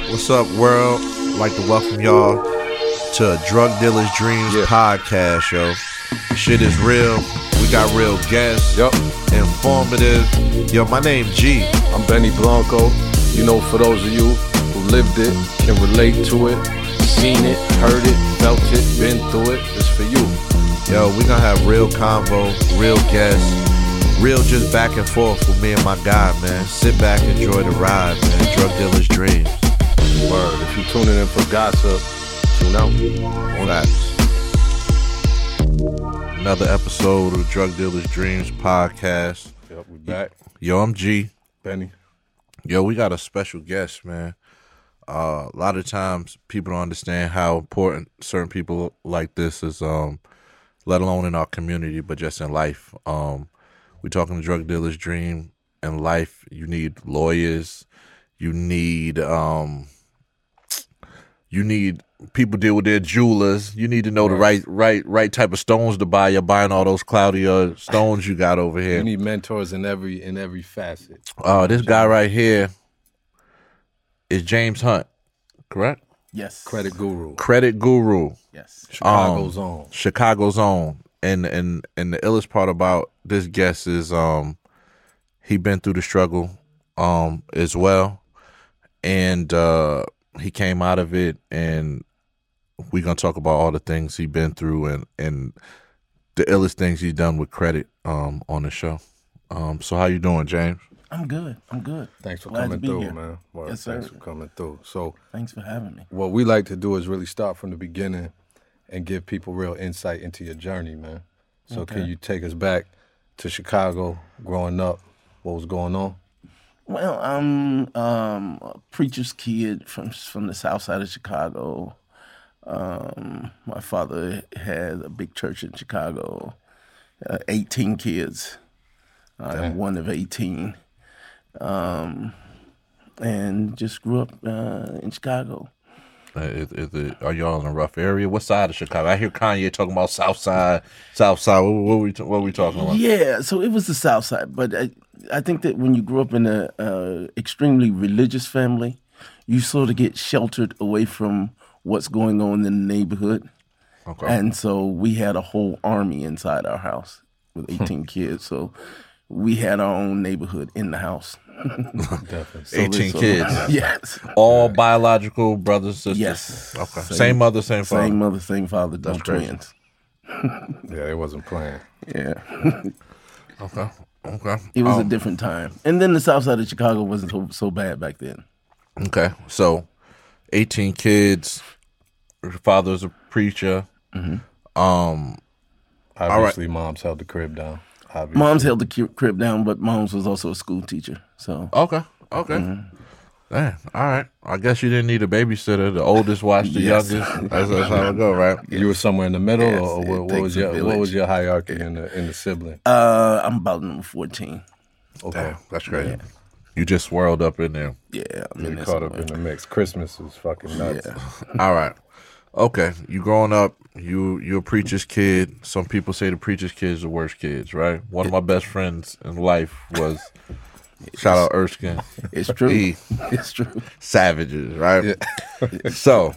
What's up, world? I'd like to welcome y'all to a Drug Dealer's Dreams podcast, yo. Shit is real. We got real guests. Yup. Informative. Yo, my name G. I'm Benny Blanco. You know, for those of you who lived it, can relate to it, seen it, heard it, felt it, been through it, it's for you. Yo, we gonna have real convo, real guests, real just back and forth with me and my guy, man. Sit back, enjoy the ride, man. Drug Dealer's Dreams. Word. If you tuning in for gossip, tune out. Facts. Another episode of Drug Dealer's Dreams podcast. Yep, we back. Yo, I'm G. Benny. Yo, we got a special guest, man. A lot of times people don't understand how important certain people like this is, let alone in our community, but just in life. We talking to Drug Dealer's Dream. In life, you need lawyers. You need people deal with their jewelers. You need to know the right type of stones to buy. You're buying all those cloudier stones you got over here. You need mentors in every facet. This guy right here is James Hunt, correct? Yes. Credit guru. Credit guru. Yes. Chicago's own. Chicago's own. And the illest part about this guest is he been through the struggle as well. And he came out of it, and we're gonna talk about all the things he been through and the illest things he's done with credit on the show. So how you doing, James? I'm good. Thanks for Glad coming to be through, here. man. Word. Yes, sir. Thanks for coming through. So Thanks for having me. what we like to do is really start from the beginning and give people real insight into your journey, man. So Okay. can you take us back to Chicago, growing up, what was going on? Well, I'm a preacher's kid from the south side of Chicago. My father had a big church in Chicago, 18 kids. I'm one of 18. And just grew up in Chicago. Are y'all in a rough area? What side of Chicago? I hear Kanye talking about South Side. What we talking about? Yeah, so it was the south side, but I think that when you grew up in a extremely religious family, you sort of get sheltered away from what's going on in the neighborhood. Okay. And so we had a whole army inside our house with 18 kids. So we had our own neighborhood in the house. Definitely. So 18 kids. Yes. All biological brothers, sisters? Yes. Okay. Same mother, same father? Same mother, same father, no crazy. twins. Yeah, they wasn't playing. Yeah. Okay. It was a different time. And then the south side of Chicago wasn't so bad back then. Okay. So, 18 kids. Your father's a preacher. Mm-hmm. Obviously, moms held the crib down. Obviously. Mom's held the crib down, but Mom's was also a school teacher. So Okay. Damn. All right. I guess you didn't need a babysitter. The oldest watched the Yes. youngest. That's how it go, right? You were somewhere in the middle, Yes, or it what takes was a your village. hierarchy in the sibling? I'm about number 14. Okay, Damn, that's crazy. You just swirled up in there. Yeah, I'm you in there caught up somewhere. in the mix. Christmas was fucking nuts. Yeah. All right. Okay. You growing up, you're a preacher's kid. Some people say the preacher's kids are the worst kids, right? One of my best friends in life was, shout out Erskine. It's true. E. It's true. Savages, right? So,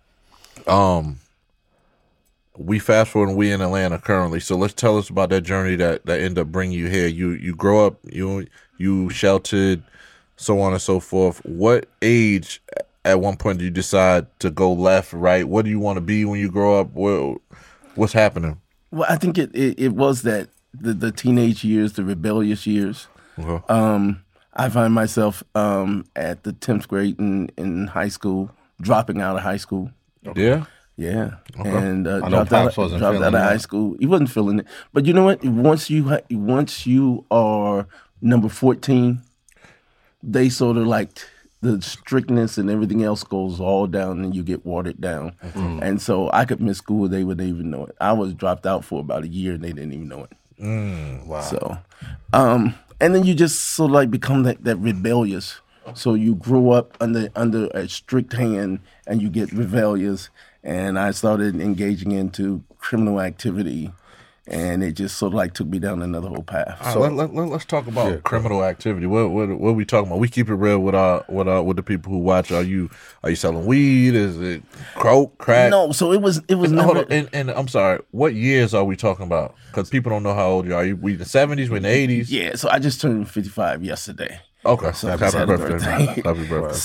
we fast forward and we in Atlanta currently. So let's tell us about that journey that ended up bringing you here. You grow up, you sheltered, so on and so forth. What age, at one point, did you decide to go left, right? What do you want to be when you grow up? What's happening? Well, I think it was that the teenage years, the rebellious years. Okay. I find myself at the 10th grade in high school, dropping out of high school. Yeah. Yeah, Okay. and I know dropped Pops wasn't out feeling of high that. school. He wasn't feeling it, but you know what? Once you are number 14, they sort of like the strictness and everything else goes all down, and you get watered down. And so I could miss school; they wouldn't even know it. I was dropped out for about a year, and they didn't even know it. Wow. So, and then you just sort of like become that rebellious. So you grew up under a strict hand, and you get rebellious. And I started engaging into criminal activity, and it just sort of like took me down another whole path. So let's talk about criminal activity. What are we talking about? We keep it real with the people who watch. Are you selling weed? Is it coke, crack? No, so it was never. And I'm sorry. What years are we talking about? Because people don't know how old you are. We in the 70s? We in the 80s? Yeah. So I just turned 55 yesterday. Okay. So Happy birthday. Happy birthday.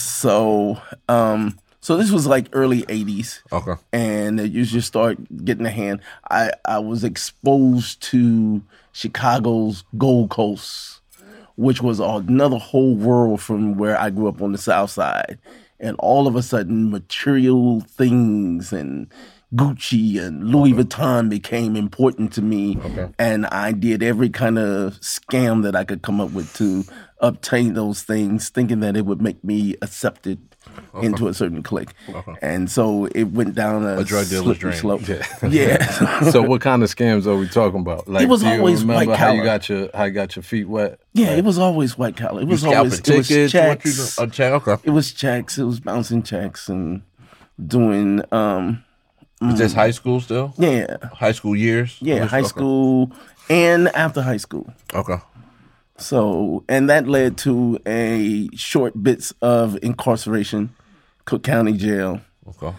So this was like early 80s. Okay. And you just start getting a hand. I was exposed to Chicago's Gold Coast, which was another whole world from where I grew up on the South Side. And all of a sudden, material things and Gucci and Louis Vuitton became important to me. Okay. And I did every kind of scam that I could come up with to obtain those things, thinking that it would make me accepted into a certain clique. And so it went down a drug dealer's dream. slope. Yeah. So what kind of scams are we talking about? Like, It was do you always remember white how you collar. got your feet wet? Yeah, it was always white collar. It was always Scalping tickets. What you checks. do? A check. Okay. It was checks. It was bouncing checks and doing Is this high school still? yeah. High school years? Yeah, high Okay. school and after high school. Okay. So, and that led to a short bits of incarceration, Cook County Jail. Okay.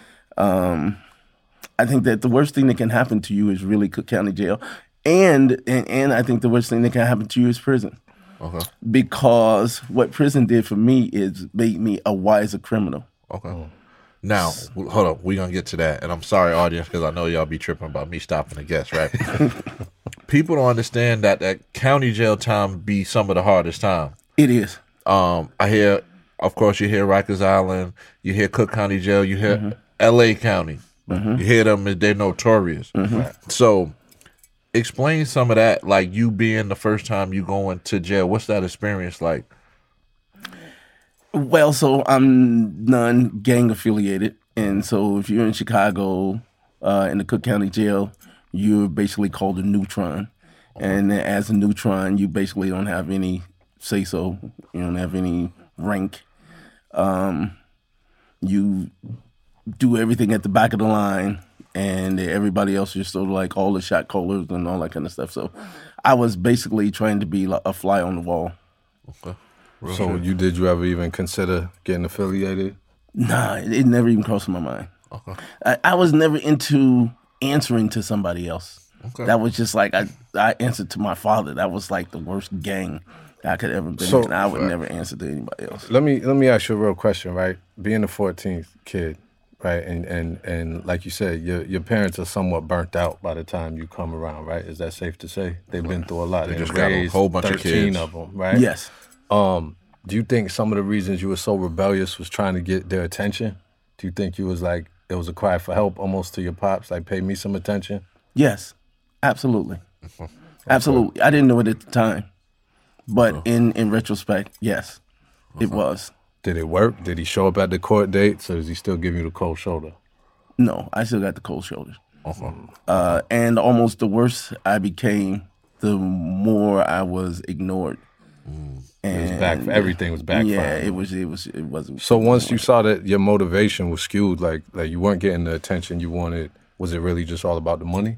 I think that the worst thing that can happen to you is really Cook County Jail. And I think the worst thing that can happen to you is prison. Okay. Because what prison did for me is made me a wiser criminal. Okay. Now, hold up. We're going to get to that. And I'm sorry, audience, because I know y'all be tripping about me stopping the guests, right? People don't understand that county jail time be some of the hardest time. It is. I hear, of course, you hear Rikers Island, you hear Cook County Jail, you hear L.A. County. You hear them, they're notorious. So, explain some of that, like you being the first time you going to jail. What's that experience like? Well, so I'm non-gang affiliated, and so if you're in Chicago, in the Cook County Jail, you're basically called a neutron, and as a neutron, you basically don't have any say-so. You don't have any rank. You do everything at the back of the line, and everybody else is sort of like all the shot callers and all that kind of stuff. So I was basically trying to be like a fly on the wall. Okay. So did you ever even consider getting affiliated? Nah, it never even crossed my mind. Okay. I was never into answering to somebody else. Okay. That was just like I answered to my father. That was like the worst gang I could ever been So- in. I would never answer to anybody else. Let me ask you a real question, right? Being the 14th kid, right, and like you said, your parents are somewhat burnt out by the time you come around, right? Is that safe to say? They've been through a lot. They They just got a raised whole bunch of 13 kids. of them, right? Yes. Do you think some of the reasons you were so rebellious was trying to get their attention? Do you think you was like, it was a cry for help almost to your pops, like pay me some attention? Yes. Absolutely. Absolutely. I didn't know it at the time. But in retrospect, yes, it was. Did it work? Did he show up at the court dates, or does he still give you the cold shoulder? No, I still got the cold shoulders. Okay. And almost the worse I became, the more I was ignored. And Everything was backfiring. yeah, it wasn't. So once you saw that your motivation was skewed, like you weren't getting the attention you wanted, was it really just all about the money?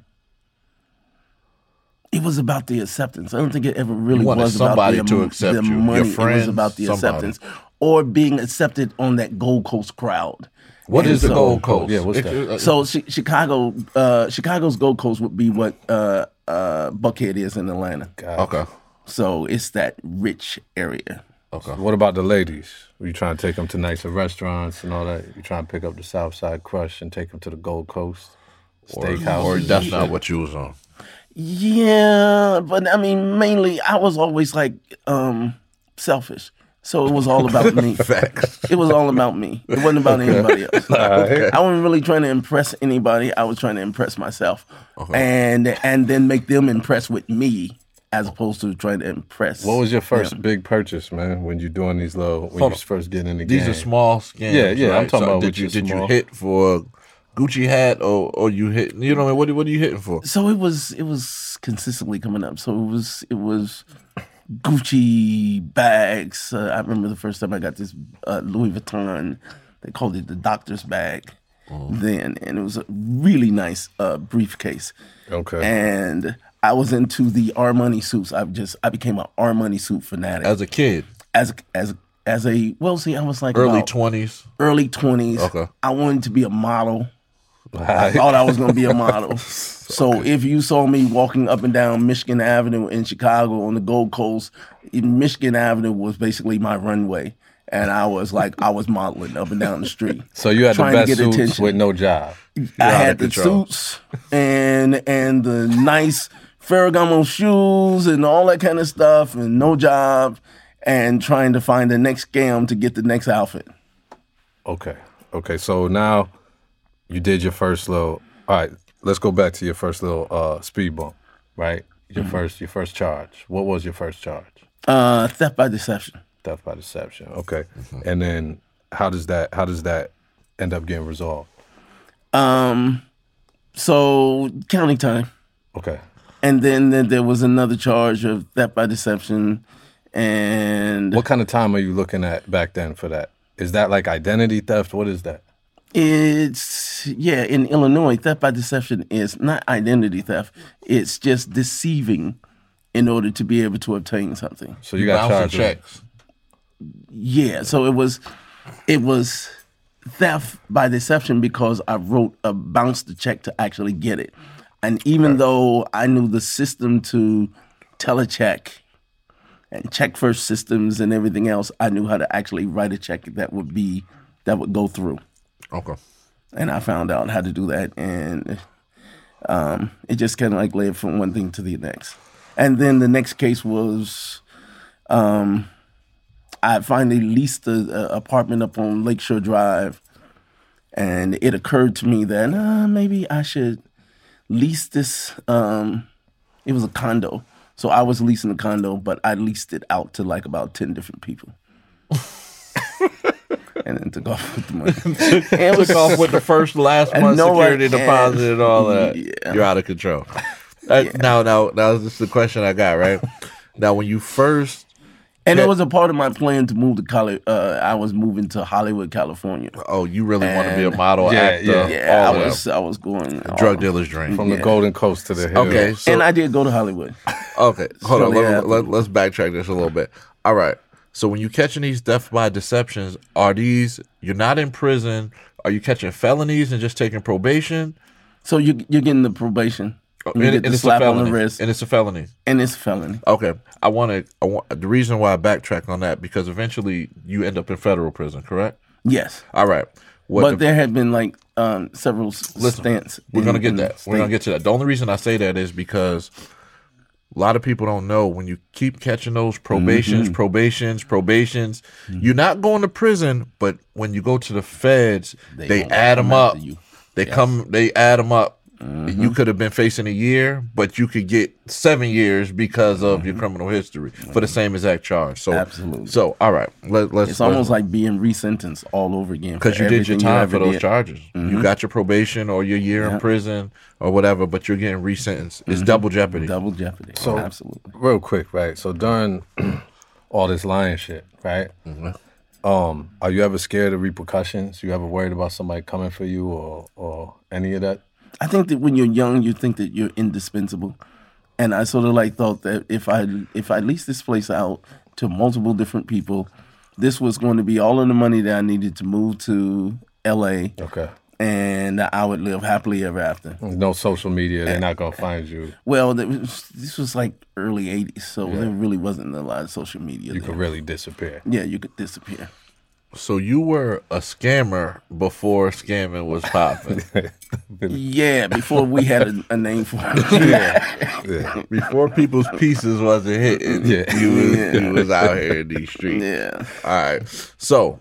It was about the acceptance. I don't think it ever really You wanted was about somebody the, to accept the you. Your money. It was friends, about the somebody. acceptance or being accepted on that Gold Coast crowd. What And is the so- Gold Coast? Yeah, what's that? So Chicago's Gold Coast would be what Buckhead is in Atlanta. Okay. So it's that rich area. Okay. What about the ladies? Were you trying to take them to nicer restaurants and all that? You trying to pick up the South Side Crush and take them to the Gold Coast steakhouse? Or that's not what you was on. Yeah, but I mean, mainly I was always like selfish. So it was all about me. Facts. It was all about me. It wasn't about anybody else. I wasn't really trying to impress anybody. I was trying to impress myself, and then make them impressed with me, as opposed to trying to impress. What was your first them. big purchase, man, when you're doing these when Hold you on. first getting in the These game? are small scams. Yeah, right? I'm talking about did what you you're did you small. hit for a Gucci hat or you hit? You know what I mean? What are you hitting for? So it was consistently coming up. So it was Gucci bags. I remember the first time I got this Louis Vuitton. They called it the doctor's bag then, and it was a really nice briefcase. Okay. And I was into the Armani suits. I became an Armani suit fanatic As a kid, as a well. See, I was like early about 20s. early 20s. Okay. I wanted to be a model. I thought I was going to be a model. So if you saw me walking up and down Michigan Avenue in Chicago on the Gold Coast, Michigan Avenue was basically my runway. And I was modeling up and down the street. So you had the trying to best get suits attention. with no job. I out had of the control. suits and the nice Ferragamo shoes and all that kind of stuff and no job and trying to find the next scam to get the next outfit. Okay. So now you did your first little. All right. Let's go back to your first little speed bump. Right. Your first charge. What was your first charge? Theft by deception. Theft by deception. Okay. And then how does that end up getting resolved? So county time. Okay. And then there was another charge of theft by deception. And What kind of time are you looking at back then for that? Is that like identity theft? What is that? it's, in Illinois, theft by deception is not identity theft. It's just deceiving in order to be able to obtain something. So you got Bouncing charged with checks. Yeah, so it was theft by deception because I bounced the check to actually get it. And even though I knew the system to telecheck and check first systems and everything else, I knew how to actually write a check that would go through. Okay. And I found out how to do that, and it just kind of like led from one thing to the next. And then the next case was I finally leased an apartment up on Lakeshore Drive, and it occurred to me that maybe I should lease this. It was a condo, so I was leasing a condo, but I leased it out to like about 10 different people. And then took off with the money. It took off with the first last And month no one- security deposit and all that. Yeah. You're out of control. Now, this is the question I got, right? Now, when you first... And it was a part of my plan to move to college. I was moving to Hollywood, California. Oh, you really want to be a And- model, Yeah, actor, Yeah, all that. I was going Drug dealer's dream. from the Golden Coast to the hill. Okay, so, and I did go to Hollywood. okay, hold on. Shortly after. Let's backtrack this a little bit. All right. So when you're catching these theft by deceptions, you're not in prison? Are you catching felonies and just taking probation? So you're getting the probation. And you get the it's a slap on felony. the wrist, And it's a felony. and it's a felony. Okay. I want the reason why I backtrack on that, because eventually you end up in federal prison, correct? Yes, All right. but there had been like several stints. We're gonna in get the that. We're gonna state. get to that. The only reason I say that is because a lot of people don't know, when you keep catching those probations, you're not going to prison, but when you go to the feds, they gonna add them come up. after you. They add them up. You could have been facing a year, but you could get 7 years because of your criminal history for the same exact charge. So Absolutely. So all right, let's. It's almost like being resentenced all over again. because for you did your everything time for ever those did. charges. You got your probation or your year in prison or whatever, but you're getting resentenced. It's double jeopardy. Double jeopardy. So- Absolutely. Real quick, right? So during all this lying shit, right? Are you ever scared of repercussions? You ever worried about somebody coming for you or any of that? I think that when you're young, you think that you're indispensable, and I sort of like thought that if I leased this place out to multiple different people, this was going to be all of the money that I needed to move to L.A. Okay. and I would live happily ever after. No social media. They're not gonna find you. Well, this was like early '80s, so there really wasn't a lot of social media. You there. could really disappear. Yeah, you could disappear. So you were a scammer before scamming was popping. Yeah, before we had a name for it. Yeah. Before people's pieces wasn't hitting. Yeah. You was out here in these streets. Yeah. All right. So,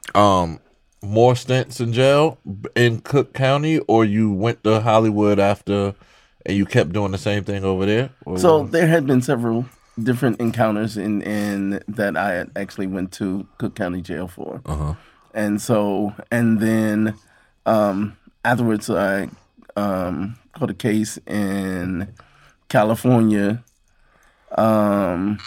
more stints in jail in Cook County, or you went to Hollywood after and you kept doing the same thing over there? Or So there had been several different encounters in that I had actually went to Cook County Jail for. And then afterwards I caught a case in California, and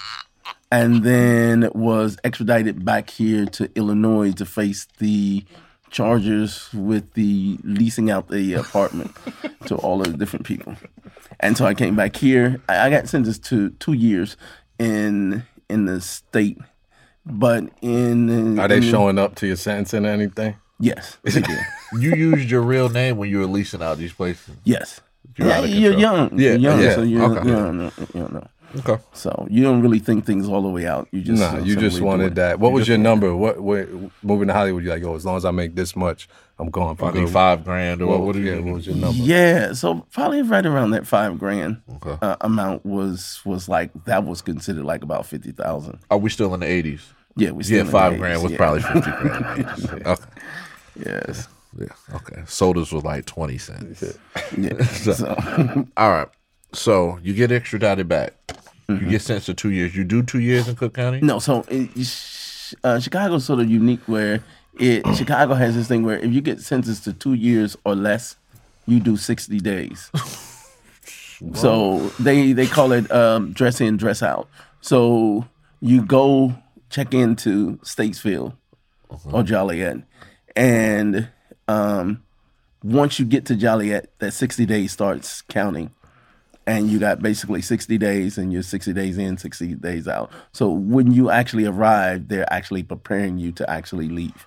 then was extradited back here to Illinois to face the charges with the leasing out the apartment to all of the different people. And so I came back here. I got sentenced to 2 years in the state, but Are they showing up to your sentencing or anything? Yes, they did. You used your real name when you were leasing out these places. Yes. You're out of You're control. young. Yeah, You're young, yeah. so you Okay. don't know. Okay. So you don't really think things all the way out. You just You just wanted that. What was your number? What moving to Hollywood? You like, yo, as long as I make this much, I'm going for I need good. $5,000 or what do you What was your number? Yeah, so probably right around that $5,000 Okay. amount was like that was considered like about 50,000. Are we still in the 80s? Yeah, we still Yeah, in the $5,000 was 80s, probably 50 grand. Okay. yes. Yeah. Okay. Sodas was like 20 cents. Yeah. So All right. So you get extradited back. Mm-hmm. You get sentenced to 2 years. You do 2 years in Cook County? no, so Chicago's sort of unique where Chicago has this thing where if you get sentenced to 2 years or less, you do 60 days. So they call it dress in, dress out. So you go check into Statesville or Joliet, and once you get to Joliet, that 60 days starts counting. And you got basically 60 days, and you're 60 days in, 60 days out. So when you actually arrive, they're actually preparing you to actually leave.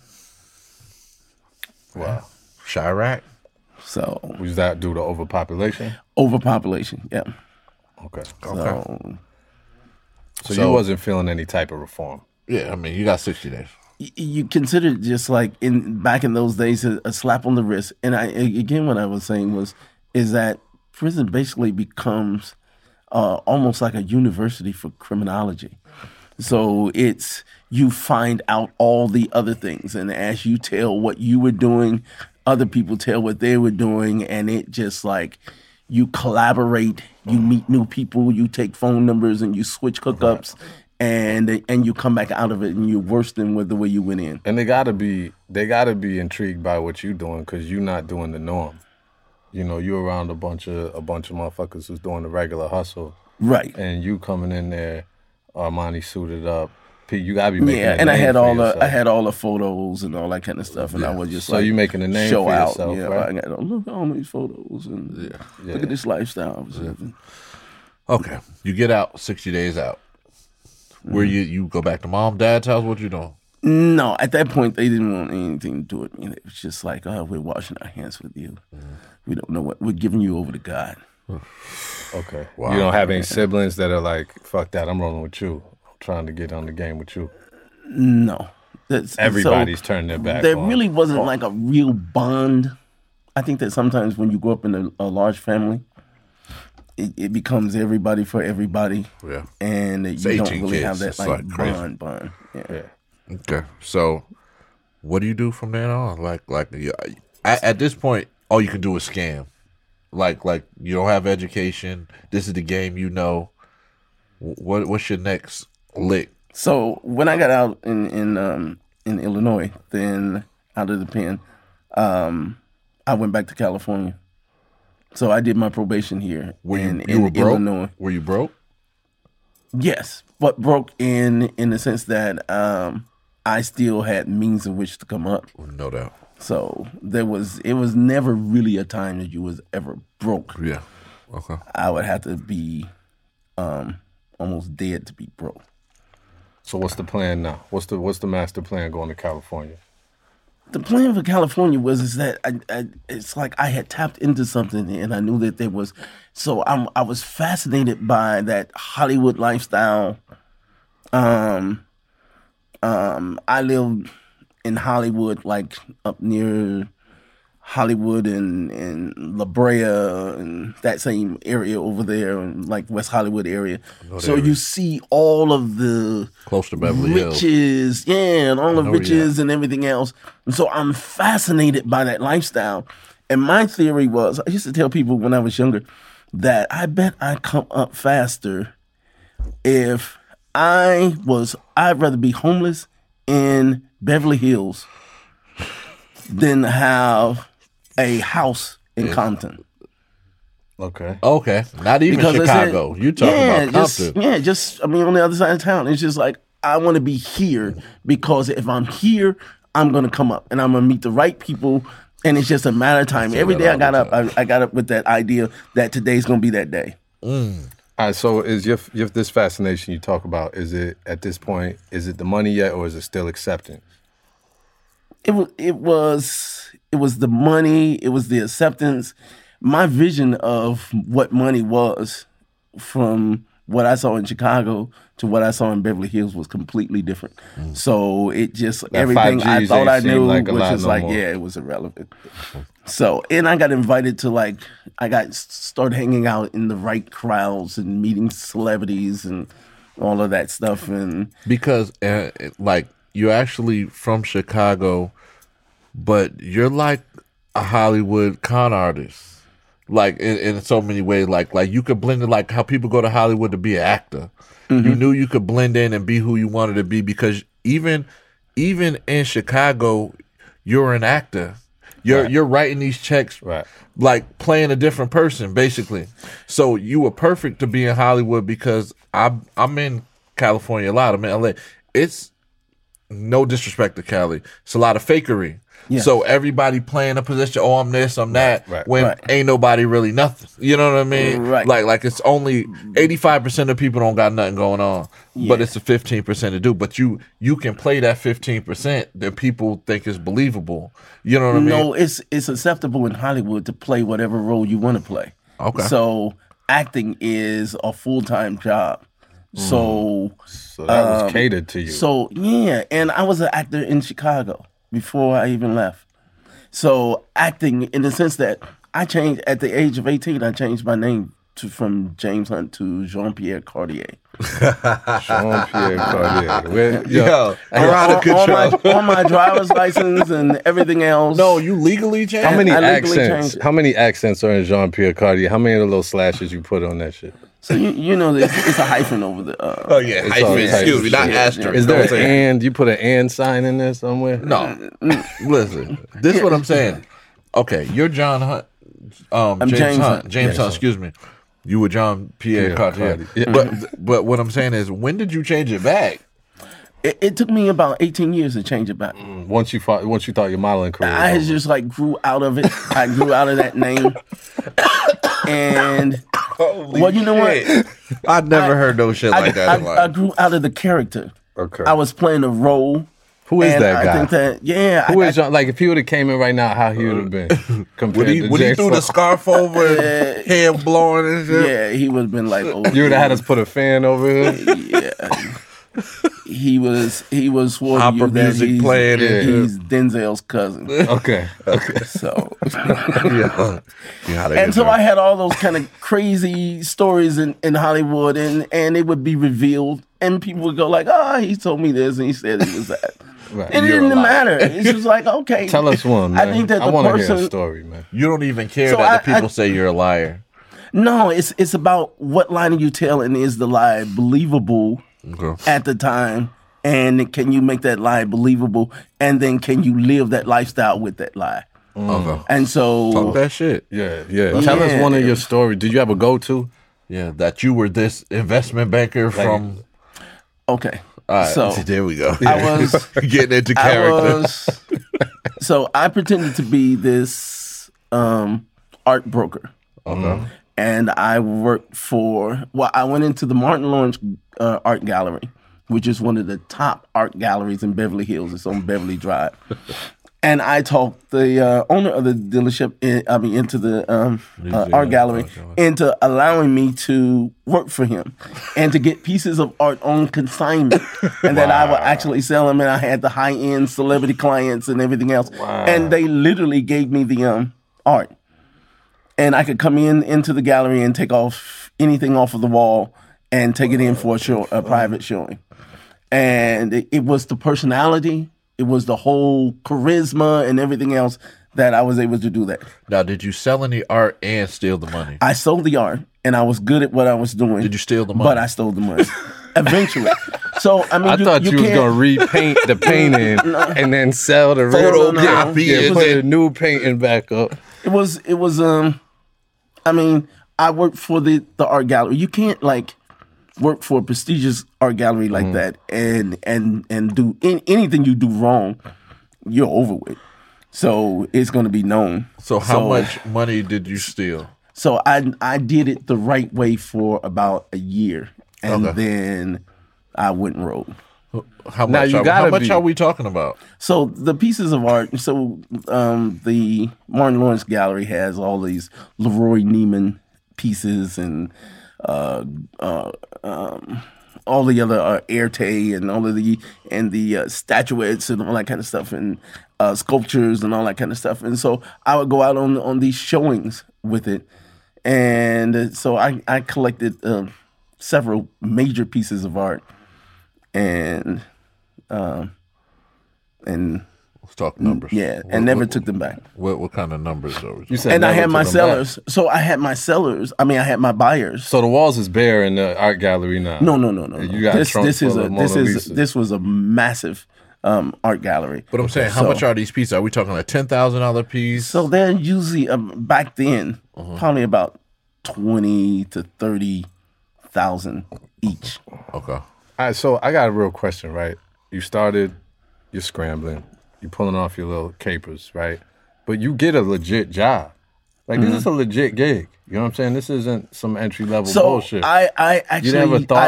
Wow. Chirac? So Was that due to overpopulation? overpopulation, yeah. Okay. So So- you wasn't feeling any type of reform. Yeah, I mean, you got 60 days. You consider it just like back in those days a slap on the wrist. And again, what I was saying is that prison basically becomes almost like a university for criminology. So it's you find out all the other things, and as you tell what you were doing, other people tell what they were doing, and it just like you collaborate, you meet new people, you take phone numbers, and you switch hookups. And you come back out of it, and you're worse than the way you went in. And they gotta be intrigued by what you're doing because you're not doing the norm. You know, you're around a bunch of motherfuckers who's doing the regular hustle, Right. and you coming in there, Armani suited up. You gotta be making. Yeah, a and I name had for all yourself. the photos and all that kind of stuff, and I was just So you making a name show for out. yourself, Yeah, right? I got look at all these photos and look at this lifestyle I was living. Okay. You get out, 60 days out. Where you go back to mom, dad's house? What you doing? No, at that point they didn't want anything to do with me. It was just like, oh, we're washing our hands with you. We don't know what we're giving you over to God. Okay. Wow. You don't have any siblings that are like, fuck that, I'm rolling with you. I'm trying to get on the game with you. No, Everybody's turning their back. There on. really wasn't like a real bond. I think that sometimes when you grow up in a large family, it becomes everybody for everybody. Yeah. And you don't 18 really kids. have that It's like like crazy. bond. Yeah. Yeah. Okay. So what do you do from then on? Like at this point, all you can do is scam. Like you don't have education. This is the game you know. What's your next lick? So when I got out in Illinois, then out of the pen, I went back to California. So I did my probation here in You were broke? Illinois. Were you broke? Yes, but broke in the sense that I still had means in which to come up. No doubt. So it was never really a time that you was ever broke. Yeah. Okay. I would have to be almost dead to be broke. So what's the plan now? What's the master plan going to California? The plan for California is that it's like I had tapped into something and I knew that there was. So I was fascinated by that Hollywood lifestyle. I lived in Hollywood, like up near Hollywood and La Brea and that same area over there, and like West Hollywood area. So you see all of the Close to Beverly Hills. riches, and all the know, riches and everything else. And so I'm fascinated by that lifestyle. And my theory was, I used to tell people when I was younger that I bet I'd come up faster if I'd rather be homeless in Beverly Hills than have a house in Compton. Okay. Okay. Not even Because I said- Chicago. You talking about Compton. just on the other side of town. It's just like I want to be here because if I'm here, I'm going to come up and I'm going to meet the right people And it's just a matter of time. say Every that day I all got the up, I got up with that idea that today's gonna be that day. All right, so is your this fascination you talk about, is it at this point, is it the money yet, or is it still acceptance? It was the money, it was the acceptance. My vision of what money was from what I saw in Chicago to what I saw in Beverly Hills was completely different. So it just everything I 5Gs thought I ain't seem knew like a was lot just no like, more. yeah, it was irrelevant. So, and I got invited to started hanging out in the right crowds and meeting celebrities and all of that stuff. And Because like you're actually from Chicago, but you're like a Hollywood con artist. Like in so many ways, like you could blend it, like how people go to Hollywood to be an actor. You knew you could blend in and be who you wanted to be, because even in Chicago, you're an actor. You're writing these checks, Right. like playing a different person, basically. So you were perfect to be in Hollywood, because I'm in California a lot. I'm in LA. It's no disrespect to Cali. It's a lot of fakery. Yeah. So everybody playing a position. Oh, I'm this, I'm that. right, when right. ain't nobody really nothing. You know what I mean? Right. Like it's only 85% of people don't got nothing going on, but it's the 15% to do. But you can play that 15% that people think is believable. You know what I mean? no, it's acceptable in Hollywood to play whatever role you want to play. Okay. So acting is a full-time job. So So that was catered to you. So yeah, and I was an actor in Chicago before I even left. So acting, in the sense that I changed at the age of 18, I changed my name from James Hunt to Jean-Pierre Cartier. Jean-Pierre Cartier. Yo, you're out of control. On my driver's license and everything else. No, you legally changed. How many I legally accents? changed it. How many accents are in Jean-Pierre Cartier? How many of the little slashes you put on that shit? So you know, it's a hyphen over the. Oh yeah, It's hyphen. all Excuse me, not Yeah, asterisk. Is there Don't an say that. and? You put an and sign in there somewhere? No, listen. This is what I'm saying. Okay, you're John Hunt. James James Hunt. Hunt. James Hunt. Excuse me. You were John Pierre Pierre Cartier. Cartier. Yeah. But what I'm saying is, when did you change it back? It took me about 18 years to change it back. Once you thought your modeling career I was over. just grew out of it. I grew out of that name. And well, you know what? I never heard no shit like that in I life. grew out of the character. Okay. I was playing a role. Who is and that guy? I think that Who is John? Like, if he would have came in right now, how he would have been compared to Would he James threw the Hunt? scarf over and hair blowing and shit? Yeah, he would have been like, oh, You would have had us put a fan over here. yeah. He was swore to Opera you that music playing and shit. he's Denzel's cousin. Okay. So Yeah. and so I had all those kind of crazy stories in Hollywood, and it would be revealed, and people would go like, "Oh, he told me this, and he said it was that." Right. And it You're didn't a liar. matter. It's just like, okay, Tell us one, man. I think that I the want to hear a person. story, man. You don't even care So that the I- people say you're a liar. No, it's about what line are you telling? Is the lie believable Okay. at the time? And can you make that lie believable? And then can you live that lifestyle with that lie? Okay. And so, Talk that shit. Yeah. Tell us one of your stories. Did you have a go-to? Yeah, that you were this investment banker from. okay. All right, So there we go. I was Getting into I character. so I pretended to be this art broker. Okay. And I worked I went into the Martin Lawrence Art Gallery, which is one of the top art galleries in Beverly Hills. It's on Beverly Drive. And I talked the owner of the dealership, into the art gallery, into allowing me to work for him and to get pieces of art on consignment. And then I would actually sell them, and I had the high-end celebrity clients and everything else. And they literally gave me the art. And I could come into the gallery and take off anything off of the wall and take it in for a private showing. And it was the personality, it was the whole charisma and everything else that I was able to do that. Now, did you sell any art and steal the money? I sold the art, and I was good at what I was doing. Did you steal the money? But I stole the money. Eventually. So, I mean, I thought you was can't- going to repaint the painting and then sell the real Photocopy Yeah, it. put the new painting back up. It was I mean, I worked for the art gallery. You can't work for a prestigious art gallery like that and do anything you do wrong, you're over with. So it's going to be known. So how much money did you steal? So I did it the right way for about a year, and then I went and wrote. How much are we talking about? So the pieces of art. So the Martin Lawrence Gallery has all these Leroy Neiman pieces and all the other Erte and all of the statuettes and all that kind of stuff and sculptures and all that kind of stuff. And so I would go out on these showings with it, and so I collected several major pieces of art. And let's talk numbers. Yeah, and never took them back. What kind of numbers though? You said and I had my took them sellers. back. So I had my sellers. I mean, I had my buyers. So the walls is bare in the art gallery now. No. You got This was a massive art gallery. But I'm saying, how much are these pieces? Are we talking like $10,000 piece? So they're usually back then probably about 20 to 30,000 each. Okay. All right, so I got a real question, right? You started, you're scrambling, you're pulling off your little capers, right? But you get a legit job. Like, this is a legit gig. You know what I'm saying? This isn't some entry level bullshit. I actually I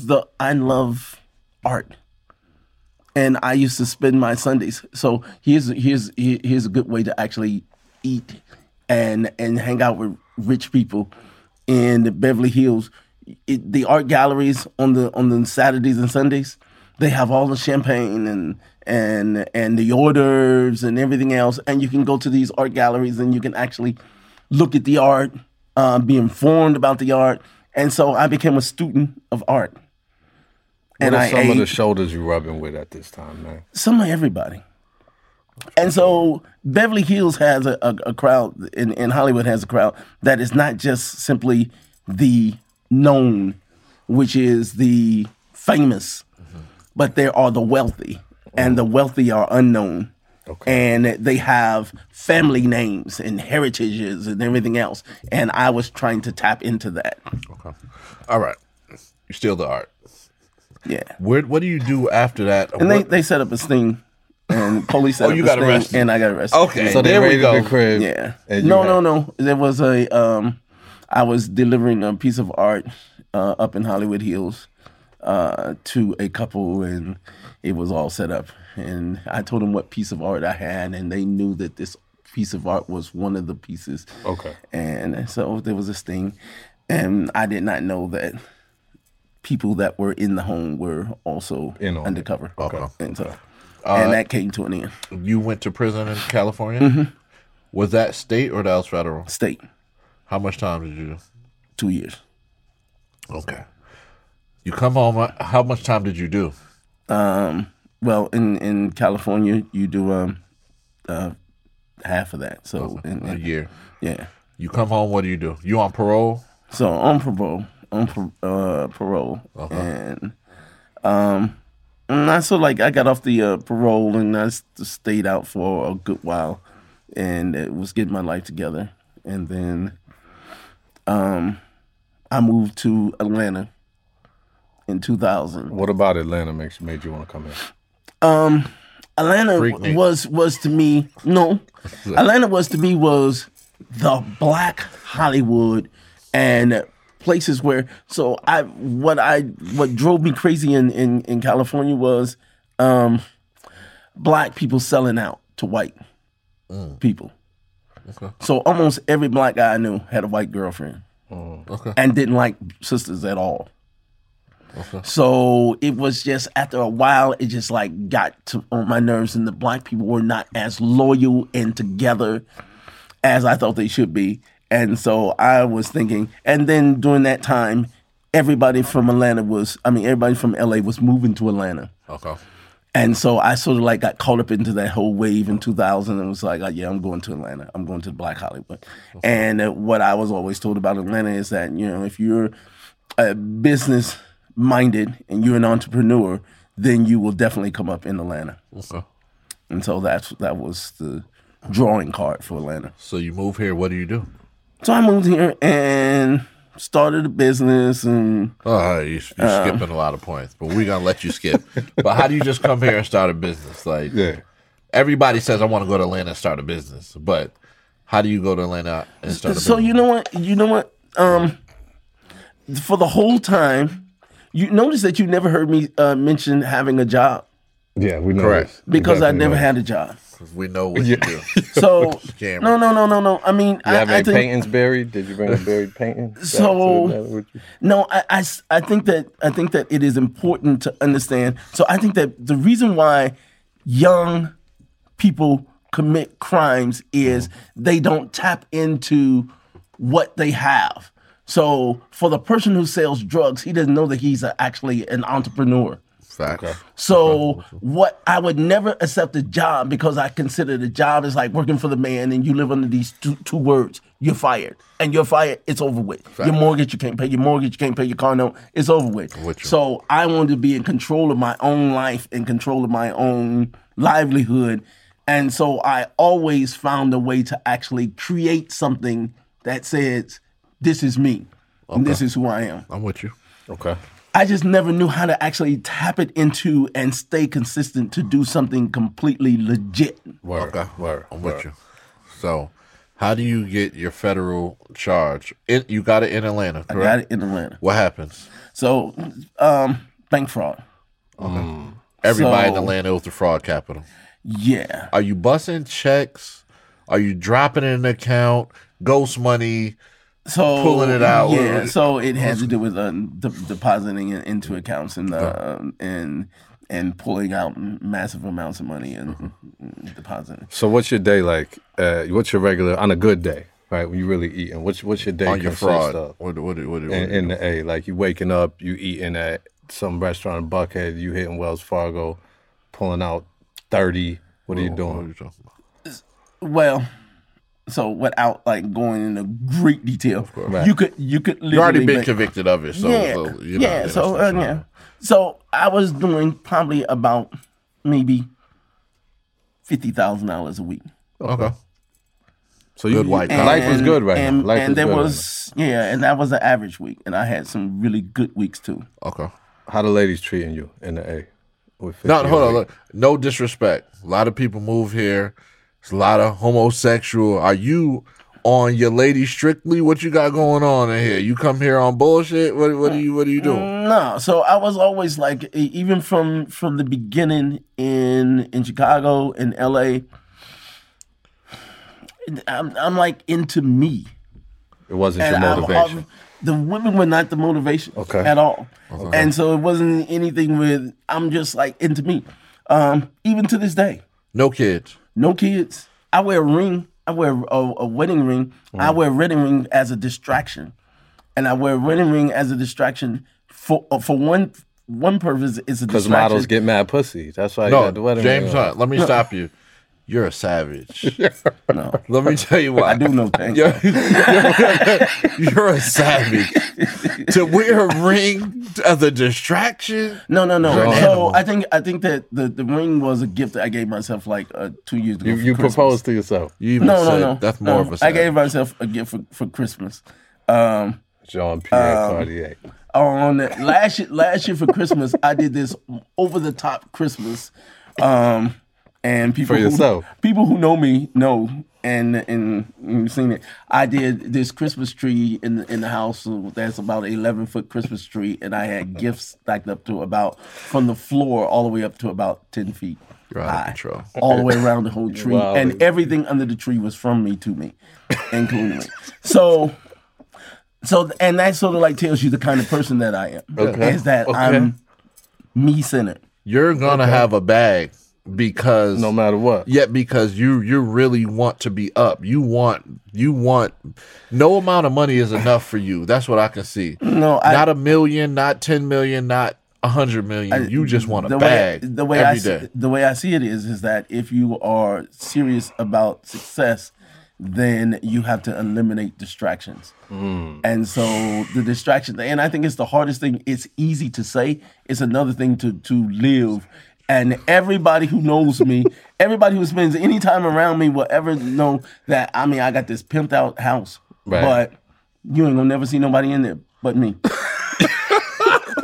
love art, and I used to spend my Sundays. So here's a good way to actually eat and hang out with rich people in Beverly Hills. The art galleries on the Saturdays and Sundays, they have all the champagne and the hors d'oeuvres and everything else, and you can go to these art galleries and you can actually look at the art, be informed about the art, and so I became a student of art. What are some of the shoulders you rubbing with at this time, man? Some of everybody. And so Beverly Hills has a crowd, in Hollywood has a crowd that is not just simply the known, which is the famous, but there are the wealthy, and the wealthy are unknown. Okay. And they have family names and heritages and everything else. And I was trying to tap into that. Okay. All right. You steal the art. Yeah. What do you do after that? And they set up a sting. And police set up you a got sting, arrested. and I got arrested. Okay. So there we go. The crib. Yeah. No. There was I was delivering a piece of art up in Hollywood Hills to a couple, and it was all set up. And I told them what piece of art I had, and they knew that this piece of art was one of the pieces. Okay. And so there was a sting, and I did not know that people that were in the home were also undercover. Okay. And so, and that came to an end. You went to prison in California? Was that state or that was federal? State. How much time did you do? 2 years. Okay. You come home, how much time did you do? Well, in California, you do half of that. So a year. Yeah. You come home, what do? You on parole? So on parole. Parole. And I I got off the parole, and I stayed out for a good while, and it was getting my life together. And then I moved to Atlanta in 2000. What about Atlanta made you want to come here? Atlanta was to me Atlanta was the Black Hollywood, and places where what drove me crazy in California was Black people selling out to white people. Okay. So almost every Black guy I knew had a white girlfriend. Okay. And didn't like sisters at all. Okay. So it was just, after a while, it just got on my nerves, and the Black people were not as loyal and together as I thought they should be. And so I was thinking, and then during that time, everybody from LA was moving to Atlanta. Okay. And so I sort of got caught up into that whole wave in 2000 and was like, yeah, I'm going to Atlanta. I'm going to Black Hollywood. Okay. And what I was always told about Atlanta is that, if you're a business minded and you're an entrepreneur, then you will definitely come up in Atlanta. Okay. And so that was the drawing card for Atlanta. So you move here, what do you do? So I moved here and started a business, and you're skipping a lot of points, but we're gonna let you skip. But how do you just come here and start a business? everybody says I want to go to Atlanta and start a business, but how do you go to Atlanta and start a business? So you know what? For the whole time, you notice that you never heard me mention having a job Yeah, we know. Correct. because I never had. had a job. 'Cause we know what you do. So Scammer. no. I mean, You have I any think paintings buried? Did you bring a buried painting? back So- to Atlanta with you? no. I think that it is important to understand. So I think that the reason why young people commit crimes is they don't tap into what they have. So for the person who sells drugs, he doesn't know that he's actually an entrepreneur. Facts. So what I would never accept a job because I consider the job is like working for the man and you live under these two words. You're fired. And you're fired, it's over with. Your mortgage, you can't pay your mortgage, you can't pay your car note, it's over with. So I wanted to be in control of my own life, in control of my own livelihood. And so I always found a way to actually create something that says, this is me. And this is who I am. I'm with you. Okay. I just never knew how to actually tap it into and stay consistent to do something completely legit. Word. Okay. Word. I'm with you. So, how do you get your federal charge? You got it in Atlanta, correct? I got it in Atlanta. What happens? So, bank fraud. Everybody in So- Atlanta is the fraud capital. Yeah. Are you busting checks? Are you dropping in an account? Ghost money? So Pulling it out. Yeah. So it has to do with depositing it into accounts and pulling out massive amounts of money and depositing. So what's your day like? What's your regular on a good day, right? When you really eating, what's your day On your consist fraud? of? What In the A, like you waking up, you eating at some restaurant in Buckhead, you hitting Wells Fargo, pulling out 30. What are you doing? Well, so without like going into great detail, Right. you could You already literally been make- convicted of it, so yeah, you know, yeah. So that's- yeah. So I was doing probably about maybe $50,000 a week. Okay. So Good white collar. life is good right and, now. Life and is there good right was and that was the average week, and I had some really good weeks too. Okay. now. How the ladies treating you in the A? With 50 No, a hold on. week? Look, no disrespect. A lot of people move here. There's a lot of homosexual. Are you on your lady strictly? What you got going on in here? You come here on bullshit? What are you doing? No, so I was always like, even from the beginning in Chicago and LA, I'm like into me. It wasn't your And motivation. the women were not the motivation Okay. at all. And so it wasn't anything with, I'm just like into me. Even to this day, No kids. no kids. I wear a ring. I wear a wedding ring. I wear a wedding ring as a distraction. And I wear a wedding ring as a distraction for one purpose. It's a Because distraction. models get mad pussy. That's why you No, got the wedding James ring on. Hunt. Let me stop you. You're a savage. No, Let me tell you why. I do know things. You're a savage. To wear a ring as a distraction. No. You're an So animal. I think that the ring was a gift that I gave myself like 2 years ago. You for Christmas. proposed to yourself. You even No, said no. that's more of a I savage. gave myself a gift for Christmas. Jean Pierre Cartier. On that last year for Christmas, I did this over the top Christmas, and people For yourself? people who know me know, and you've seen it. I did this Christmas tree in the house that's about an 11-foot Christmas tree, and I had gifts stacked up to about from the floor all the way up to about 10 feet. You're out of high, control. all the way around the whole tree, Wow. and everything under the tree was from me to me, including me. So, and that sort of like tells you the kind of person that I am. Okay. Is that Okay. I'm me-centered. You're gonna have a bag because No matter what. because you really want to be up. You want no amount of money is enough for you. That's what I can see. No, Not $1 million, not 10 million, not 100 million. You just want a bag The way every day. the way I see it is that if you are serious about success, then you have to eliminate distractions. And so the distraction, and I think it's the hardest thing. It's easy to say. It's another thing to live. And everybody who knows me, everybody who spends any time around me will ever know that, I mean, I got this pimped out house, Right. but you ain't gonna never see nobody in there but me.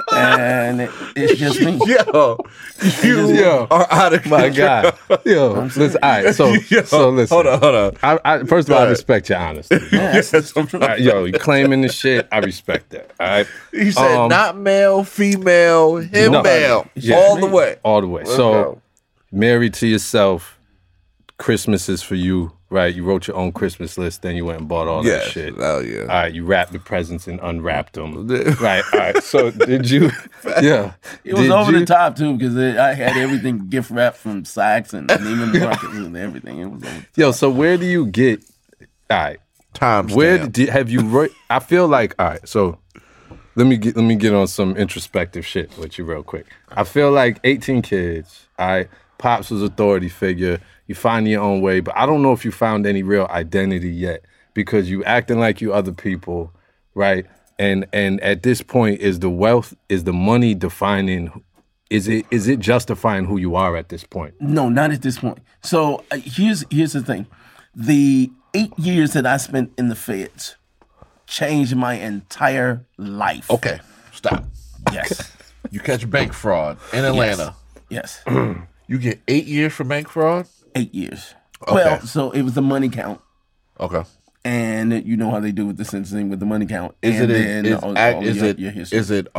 and it's just me. Yo, Yo. are out of My control. God. Yo, listen, all right, so listen. Hold on. I first of all, I ahead. respect your honesty. Yes, I'm All right, yo, you claiming the shit, I respect that. All right. He said not male, female, him No. male, Yeah. all the way. All the way. Let's So, go. married to yourself, Christmas is for you, right? You wrote your own Christmas list, then you went and bought all that Yes, shit. hell yeah. All right, you wrapped the presents and unwrapped them. Right, all right. So, did you, yeah. It was Did over you- the top too because I had everything gift wrapped from Saks and Neiman Marcus and everything. It was over the top. Yo, so where do you get, all right, Time where stamp. have you wrote? I feel like, all right, so let me get on some introspective shit with you real quick. I feel like 18 kids, all right, Pops was authority figure. You find your own way, but I don't know if you found any real identity yet because you acting like you other people, right? And at this point, is the money defining? Is it justifying who you are at this point? No, not at this point. So here's the thing: the 8 years that I spent in the feds changed my entire life. Okay, stop. Yes. You catch bank fraud in Atlanta. Yes. You get 8 years for bank fraud. 8 years. Okay. Well, so it was the money count. Okay. And you know how they do with the sentencing with the money count. Is and it then your history. is it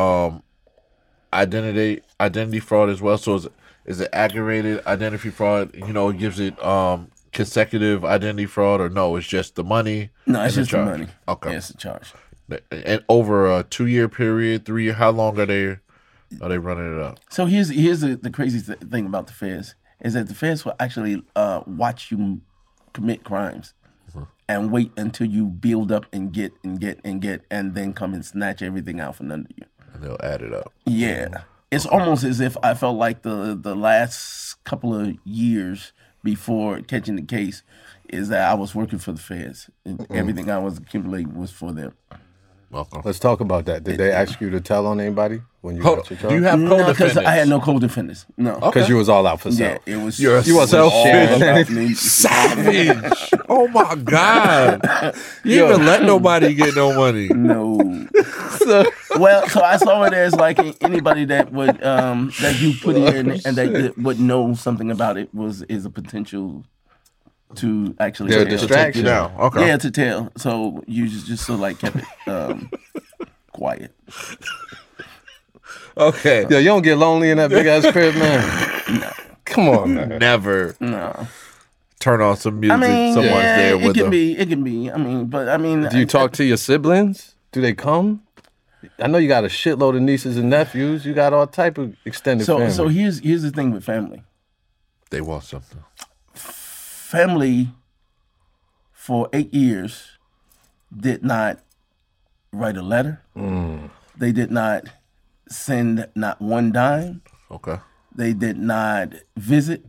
identity fraud as well? So is it aggravated identity fraud? You know, it gives it consecutive identity fraud, or no? It's just the money. No, it's and just the charge? money. Okay. Yeah, it's a charge. And over a 2-year period, 3 year, how long are they running it up? So here's the crazy thing about the feds is that the feds will actually watch you commit crimes and wait until you build up and get and then come and snatch everything out from under you. And they'll add it up. Yeah. It's almost as if I felt like the last couple of years before catching the case is that I was working for the feds and everything I was accumulating was for them. Okay. Let's talk about that. Did they ask you to tell on anybody when you Hold got your on. charge? Do you have No, because co-defendants? I had no co-defendants. No. Because you was all out for Yeah, self. it was. You're a it was all selfish about me. savage. Oh my God. You even let nobody get no money. No. Well, so I saw it as like anybody that would that you put in and that would know something about it is a potential to actually They're a tell. distraction. Now, okay. Yeah, to tell. So you just so like kept it quiet. Okay. Yo, you don't get lonely in that big ass crib, man. No. Come on, man. Never No. turn on some music. I mean, Someone's yeah, there it with can them. be. It can be. I mean, but I mean, Do you talk to your siblings? Do they come? I know you got a shitload of nieces and nephews. You got all type of extended family. So here's the thing with family. They want something. Family for 8 years did not write a letter. They did not send not one dime. Okay. They did not visit.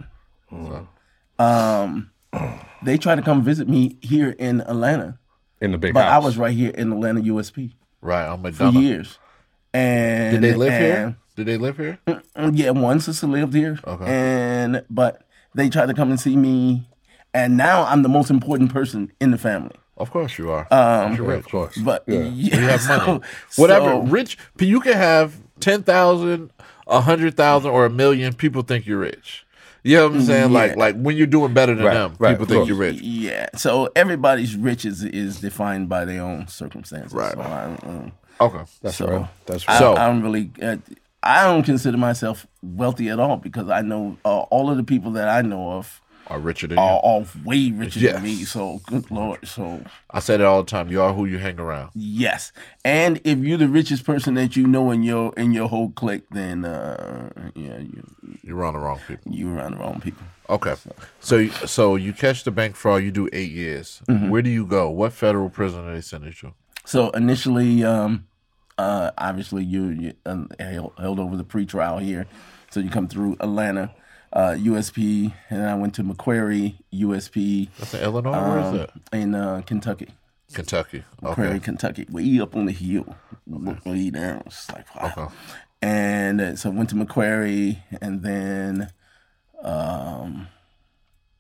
They tried to come visit me here in Atlanta, in the big but house. I was right here in Atlanta USP Right. I'm for McDonough. years. And Did they live here? Did they live here? Yeah, one sister lived here. Okay. But they tried to come and see me, and now I'm the most important person in the family. Of course you are. You're Yeah, rich. of course. But Yeah. yeah, You have so- money. Whatever. so- Rich. You can have 10,000, 100,000, or 1,000,000. People think you're rich. You know what I'm saying? Yeah. Like when you're doing better than Right, them, right, people of think course. you're rich. Yeah, so everybody's riches is defined by their own circumstances. Right. So Okay. That's so real. That's I, real. So- I don't really, I don't consider myself wealthy at all because I know all of the people that I know of Are richer than are you. all way richer Yes. than me. So good lord. So I say that all the time. You are who you hang around. yes, and if you're the richest person that you know in your whole clique, then yeah, You're around the wrong people. you around the wrong people. Okay. So you catch the bank fraud. You do 8 years. Mm-hmm. Where do you go? What federal prison are they sending you? So initially, obviously you held over the pretrial here, so you come through Atlanta, USP, and I went to Macquarie USP That's in Illinois. Where is that? in Kentucky, Kentucky. Macquarie, Okay. Kentucky, way up on the hill, way down. It's like wow. Okay. And so I went to Macquarie, and then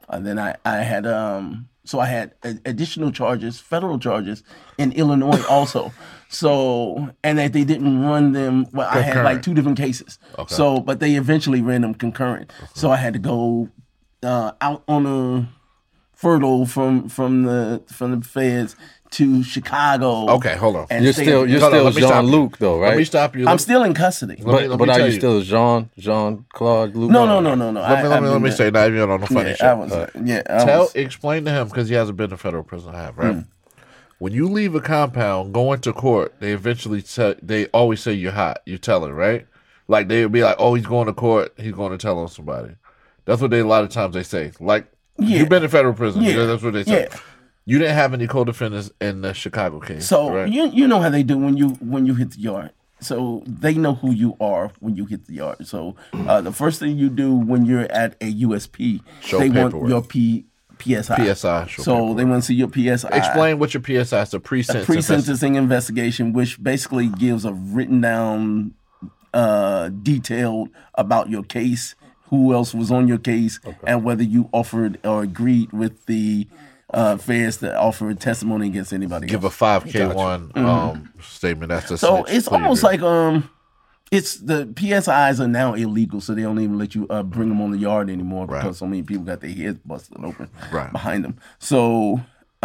Then I had so I had additional charges, federal charges in Illinois also. So and that they didn't run them. Well, I had like 2 different cases. Okay. So but they eventually ran them concurrent. So I had to go out on a furlough from the feds to Chicago. Okay, hold on. and You're stay- still Hold on, let me stop Jean you. Luc though, right? Let me stop you. I'm still in custody. Let me But are tell you you. still Jean Claude Luc? No. Let me say, not even on the funny Yeah, shit. I was, Explain to him, because he hasn't been to federal prison. I have, right? When you leave a compound, going to court, they eventually they always say you're hot. You tell it, right? Like they'll be like, "Oh, he's going to court. He's going to tell on somebody." That's what a lot of times they say. Like you've been in federal prison. Yeah. That's what they say. Yeah. You didn't have any co-defendants in the Chicago case. So right? you know how they do when you hit the yard. So they know who you are when you hit the yard. So the first thing you do when you're at a USP, Show they want paperwork. your PSI. PSI. Show So paperwork. they want to see your PSI. Explain what your PSI is. A pre-sentence. Pre-sentencing investigation, which basically gives a written down, detailed about your case, who else was on your case, and whether you offered or agreed with the feds to offer a testimony against anybody Give a else. 5K1 statement. That's a So snitch it's plea almost agreement. like it's the PSIs are now illegal, so they don't even let you bring them on the yard anymore Right. because so many people got their heads busted open Right. behind them. So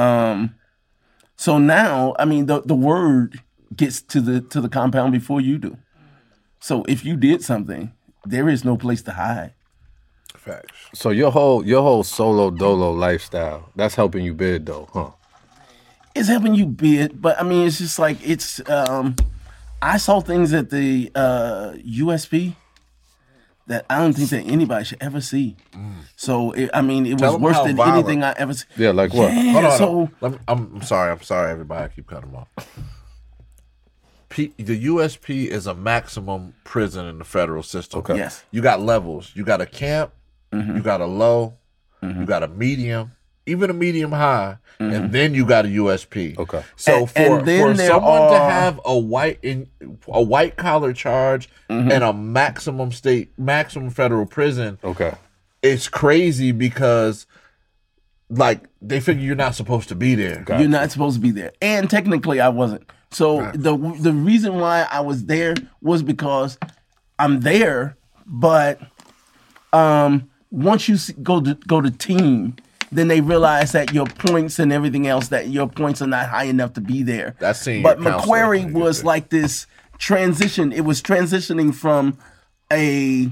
so now I mean the word gets to the compound before you do. So if you did something, there is no place to hide. Facts. So your whole solo dolo lifestyle, that's helping you bid though, huh? It's helping you bid, but I mean it's just like it's I saw things at the USP that I don't think that anybody should ever see. So it was Tell 'em worse how than violent. anything I ever seen. Yeah, like what? Yeah, Hold on. so I'm sorry, everybody. I keep cutting them off. The USP is a maximum prison in the federal system. Okay. yes, You got levels. You got a camp. You got a low. You got a medium. Even a medium high. And then you got a USP. Okay. So And then for there someone to are- have a white collar charge and a maximum federal prison, Okay. it's crazy because like they figure you're not supposed to be there. you're not supposed to be there, and technically I wasn't. So the reason why I was there was because I'm there, but once you go to team, then they realize that your points and everything else, that your points are not high enough to be there. That's senior But counselor Macquarie when you get was there. like this transition. It was transitioning from a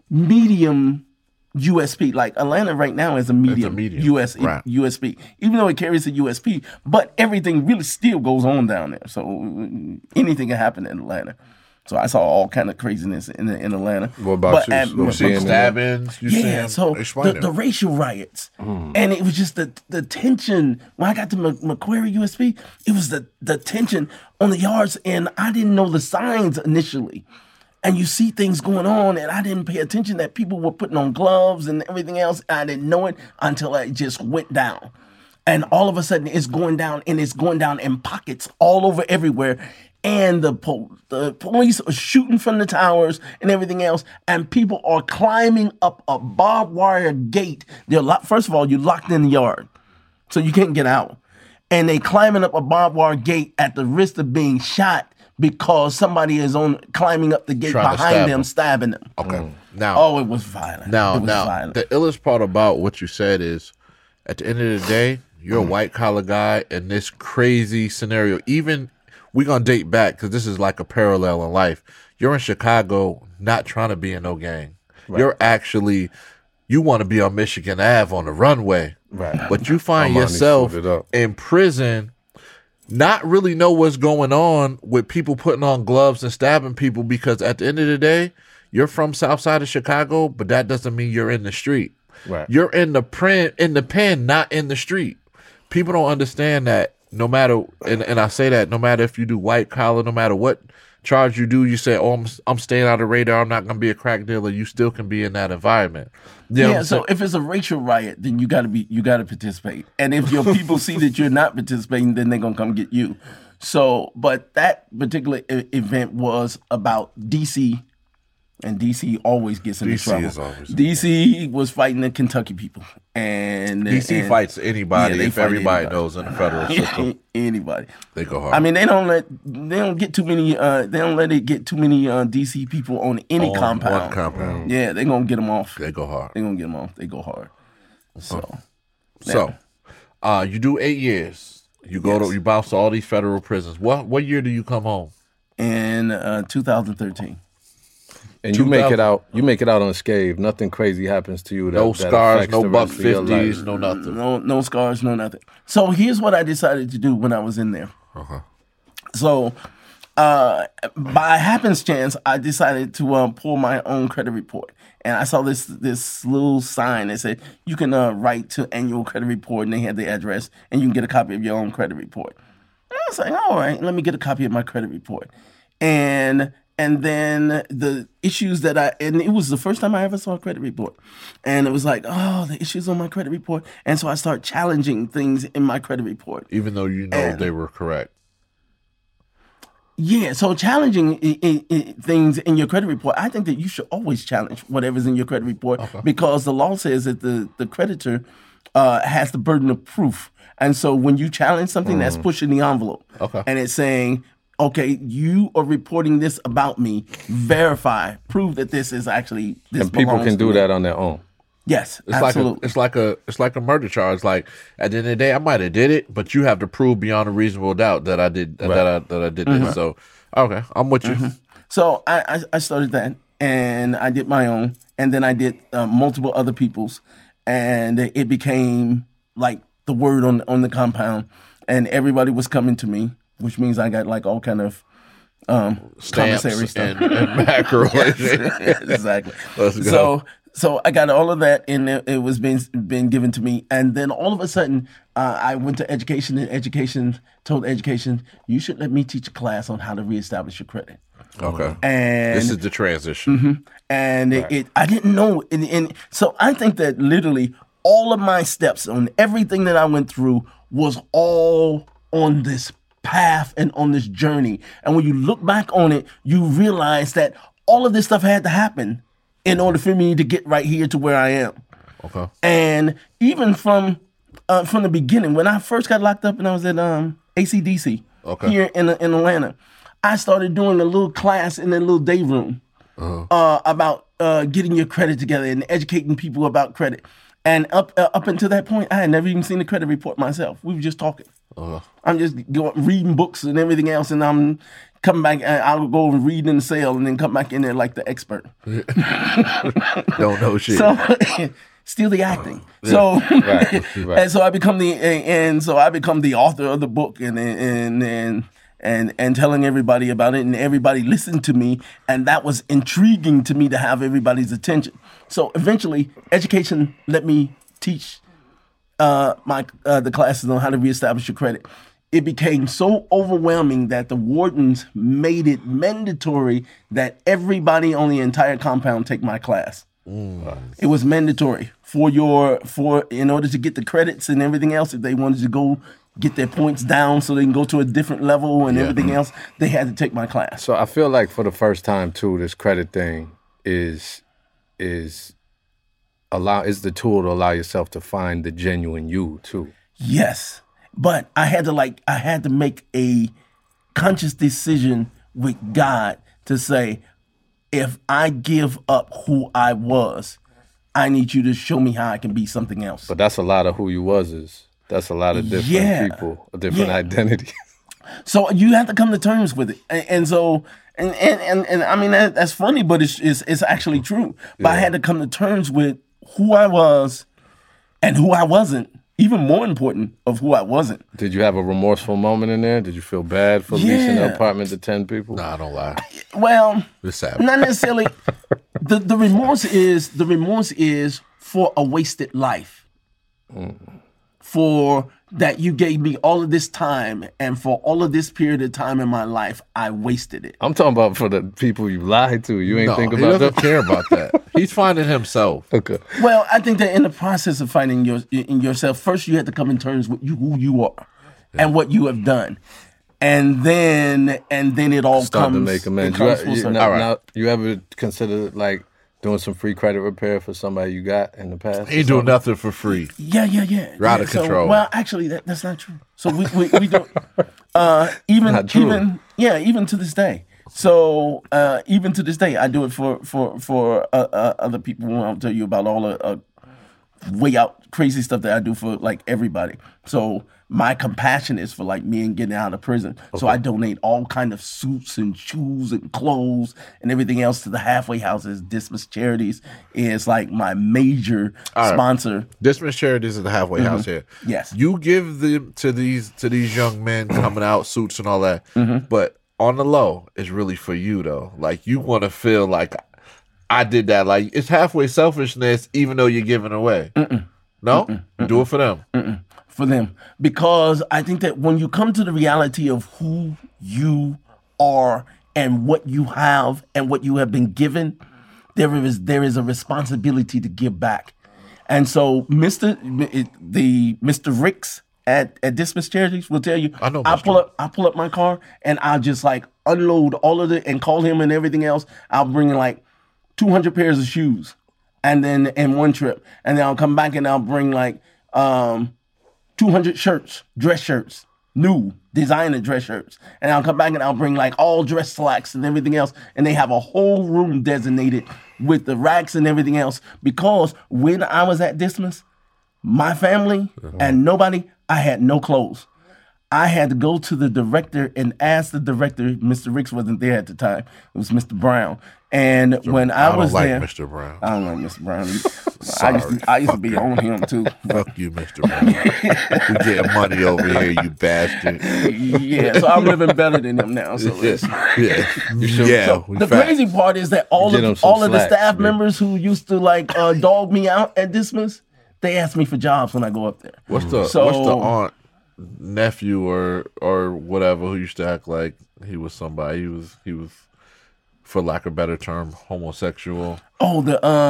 medium USP. Like Atlanta right now is a medium, medium, right. USP, even though it carries a USP, but everything really still goes on down there. So anything can happen in Atlanta. So I saw all kind of craziness in Atlanta. What about But you? at- What you seeing in Stabbings. You see yeah, him. so Explain it. the racial riots, and it was just the tension. When I got to Macquarie USP, it was the tension on the yards, and I didn't know the signs initially. And you see things going on, and I didn't pay attention that people were putting on gloves and everything else. I didn't know it until it just went down. And all of a sudden, it's going down, and it's going down in pockets all over everywhere. And the police are shooting from the towers and everything else, and people are climbing up a barbed wire gate. First of all, you're locked in the yard, so you can't get out. And they climbing up a barbed wire gate at the risk of being shot because somebody is climbing up the gate Trying to behind stab them, them. stabbing them. Okay. Now, Oh, it was violent. Now, it was violent. the illest part about what you said is, at the end of the day, you're a white collar guy in this crazy scenario. Even we're gonna date back because this is like a parallel in life. You're in Chicago, not trying to be in no gang. You're actually you want to be on Michigan Ave on the runway, Right. But you find Armani yourself suited up. in prison. Not really know what's going on with people putting on gloves and stabbing people because at the end of the day, you're from South Side of Chicago, but that doesn't mean you're in the street. Right. You're in the pen, not in the street. People don't understand that no matter, and I say that no matter if you do white collar, no matter what charge you do, you say, oh, I'm staying out of the radar, I'm not going to be a crack dealer. You still can be in that environment. You know what Yeah, I'm so saying? if it's a racial riot, then you gotta participate. And if your people see that you're not participating, then they're gonna come get you. So, but that particular event was about DC And DC always gets into DC trouble. is always- DC was fighting the Kentucky people, and DC fights anybody they if fight everybody anybody. knows in the federal system. Anybody. They go hard. I mean, they don't get too many. They don't let it get too many DC people on any On compound. one compound. Yeah, they're gonna get them off. They go hard. They're gonna get them off. They go hard. So, So, you do 8 years. You go Yes. to you bounce to all these federal prisons. What year do you come home? in 2013. And you make it out. You make it out unscathed. Nothing crazy happens to you. No that scars, affects no the buck rest of your 50s, life. no nothing. No scars, no nothing. So here's what I decided to do when I was in there. Uh-huh. So by happenstance, I decided to pull my own credit report. And I saw this little sign that said, you can write to annual credit report, and they had the address, and you can get a copy of your own credit report. And I was like, all right, let me get a copy of my credit report. And then the issues and it was the first time I ever saw a credit report. And it was like, oh, the issues on my credit report. And so I start challenging things in my credit report. Even though you know they were correct. Yeah, so challenging things in your credit report, I think that you should always challenge whatever's in your credit report because the law says that the creditor has the burden of proof. And so when you challenge something, that's pushing the envelope. Okay. And it's saying, okay, you are reporting this about me. Verify, prove that this is actually this. And people belongs can to do me. that on their own. Yes, It's absolutely. it's like a murder charge. Like at the end of the day, I might have did it, but you have to prove beyond a reasonable doubt that I did that I did this. So okay, I'm with you. So I started that, and I did my own, and then I did multiple other people's, and it became like the word on the compound, and everybody was coming to me, which means I got like all kind of Stamps commissary stuff. and macro. Exactly. Let's go. So I got all of that, and it was being given to me. And then all of a sudden, I went to education, and education told education, you should let me teach a class on how to reestablish your credit. Okay. And This is the transition. and I didn't know. And so I think that literally all of my steps on everything that I went through was all on this path and on this journey. And when you look back on it, you realize that all of this stuff had to happen in order for me to get right here to where I am. Okay. And even from the beginning, when I first got locked up and I was at ACDC here in Atlanta, I started doing a little class in a little day room about getting your credit together and educating people about credit. And up until that point, I had never even seen a credit report myself. We were just talking. I'm just reading books and everything else, and I'm coming back. I'll go and read in the cell, and then come back in there like the expert. Don't know shit. So still the acting. So Right. and so I become the author of the book and telling everybody about it, and everybody listened to me, and that was intriguing to me to have everybody's attention. So eventually, education let me teach the classes on how to reestablish your credit. It became so overwhelming that the wardens made it mandatory that everybody on the entire compound take my class. It was mandatory in order to get the credits and everything else. If they wanted to go get their points down so they can go to a different level and everything else, they had to take my class. So I feel like for the first time too, this credit thing is the tool to allow yourself to find the genuine you too. Yes, but I had to make a conscious decision with God to say, if I give up who I was, I need you to show me how I can be something else. But that's a lot of who you was. That's a lot of different people, a different identity. So you have to come to terms with it, and I mean that's funny, but it's actually true. But I had to come to terms with who I was and who I wasn't. Even more important, of who I wasn't. Did you have a remorseful moment in there? Did you feel bad for leasing the apartment to 10 people? Nah, I don't lie. Well, It's sad. not necessarily. the remorse is for a wasted life. For that you gave me all of this time, and for all of this period of time in my life, I wasted it. I'm talking about for the people you lied to. You ain't No, think he about doesn't that? care about that. He's finding himself. Okay. Well, I think that in the process of finding in yourself, first you have to come in terms with who you are and what you have done. and then it all Start comes to make amends. it comes full circle. Now, you ever consider like doing some free credit repair for somebody you got in the past? He ain't doing nothing for free. Yeah. You're out of control. Well, actually, that's not true. So we do even Not true. even to this day. So even to this day, I do it for other people. I'll tell you about all the way out crazy stuff that I do for like everybody. So my compassion is for like men getting out of prison. Okay. So I donate all kind of suits and shoes and clothes and everything else to the halfway houses. Dismas Charities is like my major sponsor. Dismas Charities is the halfway house here. Yes. You give them to these young men coming out, suits and all that. But on the low, it's really for you though. Like you want to feel like I did that. Like it's halfway selfishness, even though you're giving away. No, you do it for them. For them, because I think that when you come to the reality of who you are and what you have and what you have been given, there is a responsibility to give back. And so, Mr. Ricks at Dismas Charities will tell you, I know. I pull up my car and I'll just like unload all of it and call him and everything else. I'll bring like 200 pairs of shoes, and then in one trip, and then I'll come back and I'll bring like 200 shirts, dress shirts, new designer dress shirts. And I'll come back and I'll bring like all dress slacks and everything else. And they have a whole room designated with the racks and everything else. Because when I was at Dismas, my family and nobody, I had no clothes. I had to go to the director and ask the director. Mr. Ricks wasn't there at the time. It was Mr. Brown. And when I was don't there, like Mr. Brown. I don't like Mr. Brown. I used to be on him too. Fuck you, Mr. Brown. We getting money over here, you bastard. Yeah, so I'm living better than him now. So Yeah. So the crazy part is that all of the staff members who used to like dog me out at Dismas, they ask me for jobs when I go up there. What's the aunt, nephew, or whatever who used to act like he was somebody? He was, for lack of a better term, homosexual. Oh,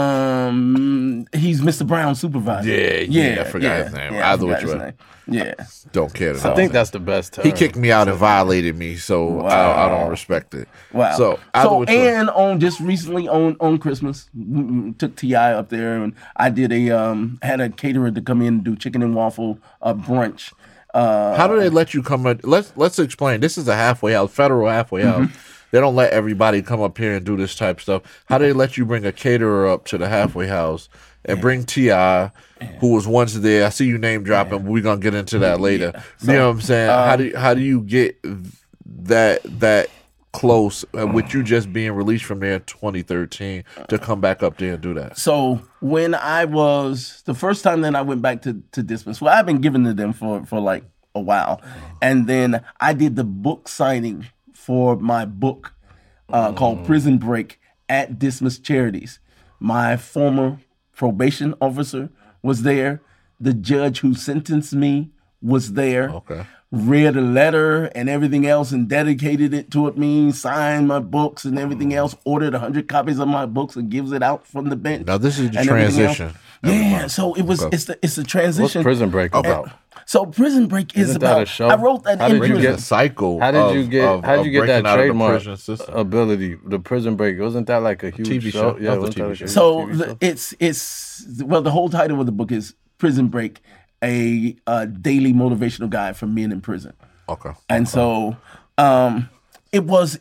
he's Mr. Brown's supervisor. Yeah, I forgot his name. Either which way. Yeah. Don't care to know. I think that's the best term. He kicked me out and violated me, so I don't respect it. Wow. So and on just recently on Christmas, took T.I. up there, and I did had a caterer to come in and do chicken and waffle brunch. How do they let you come in? Let's explain. This is a halfway house, federal halfway house. They don't let everybody come up here and do this type of stuff. How do they let you bring a caterer up to the halfway house and bring T.I., who was once there? I see you name dropping, but we're gonna get into that later. So, you know what I'm saying? How do you get that close with you just being released from there in 2013 to come back up there and do that? So when I was the first time that I went back to Dismas, well, I've been giving to them for like a while, and then I did the book signing for my book called Prison Break at Dismas Charities. My former probation officer was there. The judge who sentenced me was there. Okay. Read a letter and everything else and dedicated it to me, signed my books and everything else, ordered 100 copies of my books and gives it out from the bench. Now this is the transition. Yeah, so it's the transition. What's Prison Break about? So Prison Break is Isn't that about. a show? I wrote that How in did you prison. get- cycle. How did you get that trademark prison system? ability? The Prison Break, wasn't that like a huge TV show? Yeah, That was wasn't a that TV like a So huge TV show? the whole title of the book is Prison Break, a daily motivational guide for men in prison. Okay. And so it's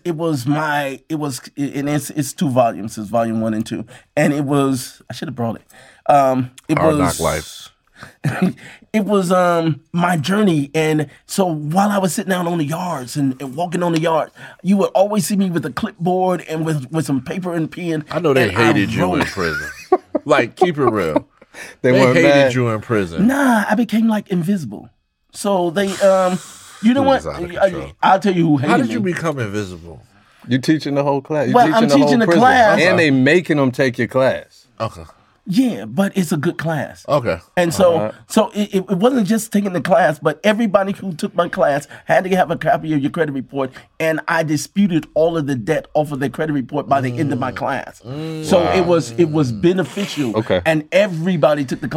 2 volumes. It's volume 1 and 2, and it was I should have brought it. It Hard was Knock Life. It was my journey, and so while I was sitting out on the yards and walking on the yard, you would always see me with a clipboard and with some paper and pen. I know they and hated you wrote. in prison. Like, keep it real. They They weren't hated mad. you in prison. Nah, I became like invisible. So they, you know what? was out of control. I'll tell you who hated How did you me. become invisible? You teaching the whole class. You Well, I'm the whole teaching the prison. class. And they making them take your class. Okay. Yeah, but it's a good class. Okay. And so it wasn't just taking the class, but everybody who took my class had to have a copy of your credit report, and I disputed all of the debt off of their credit report by the end of my class. So it was beneficial. Okay. And everybody took the class.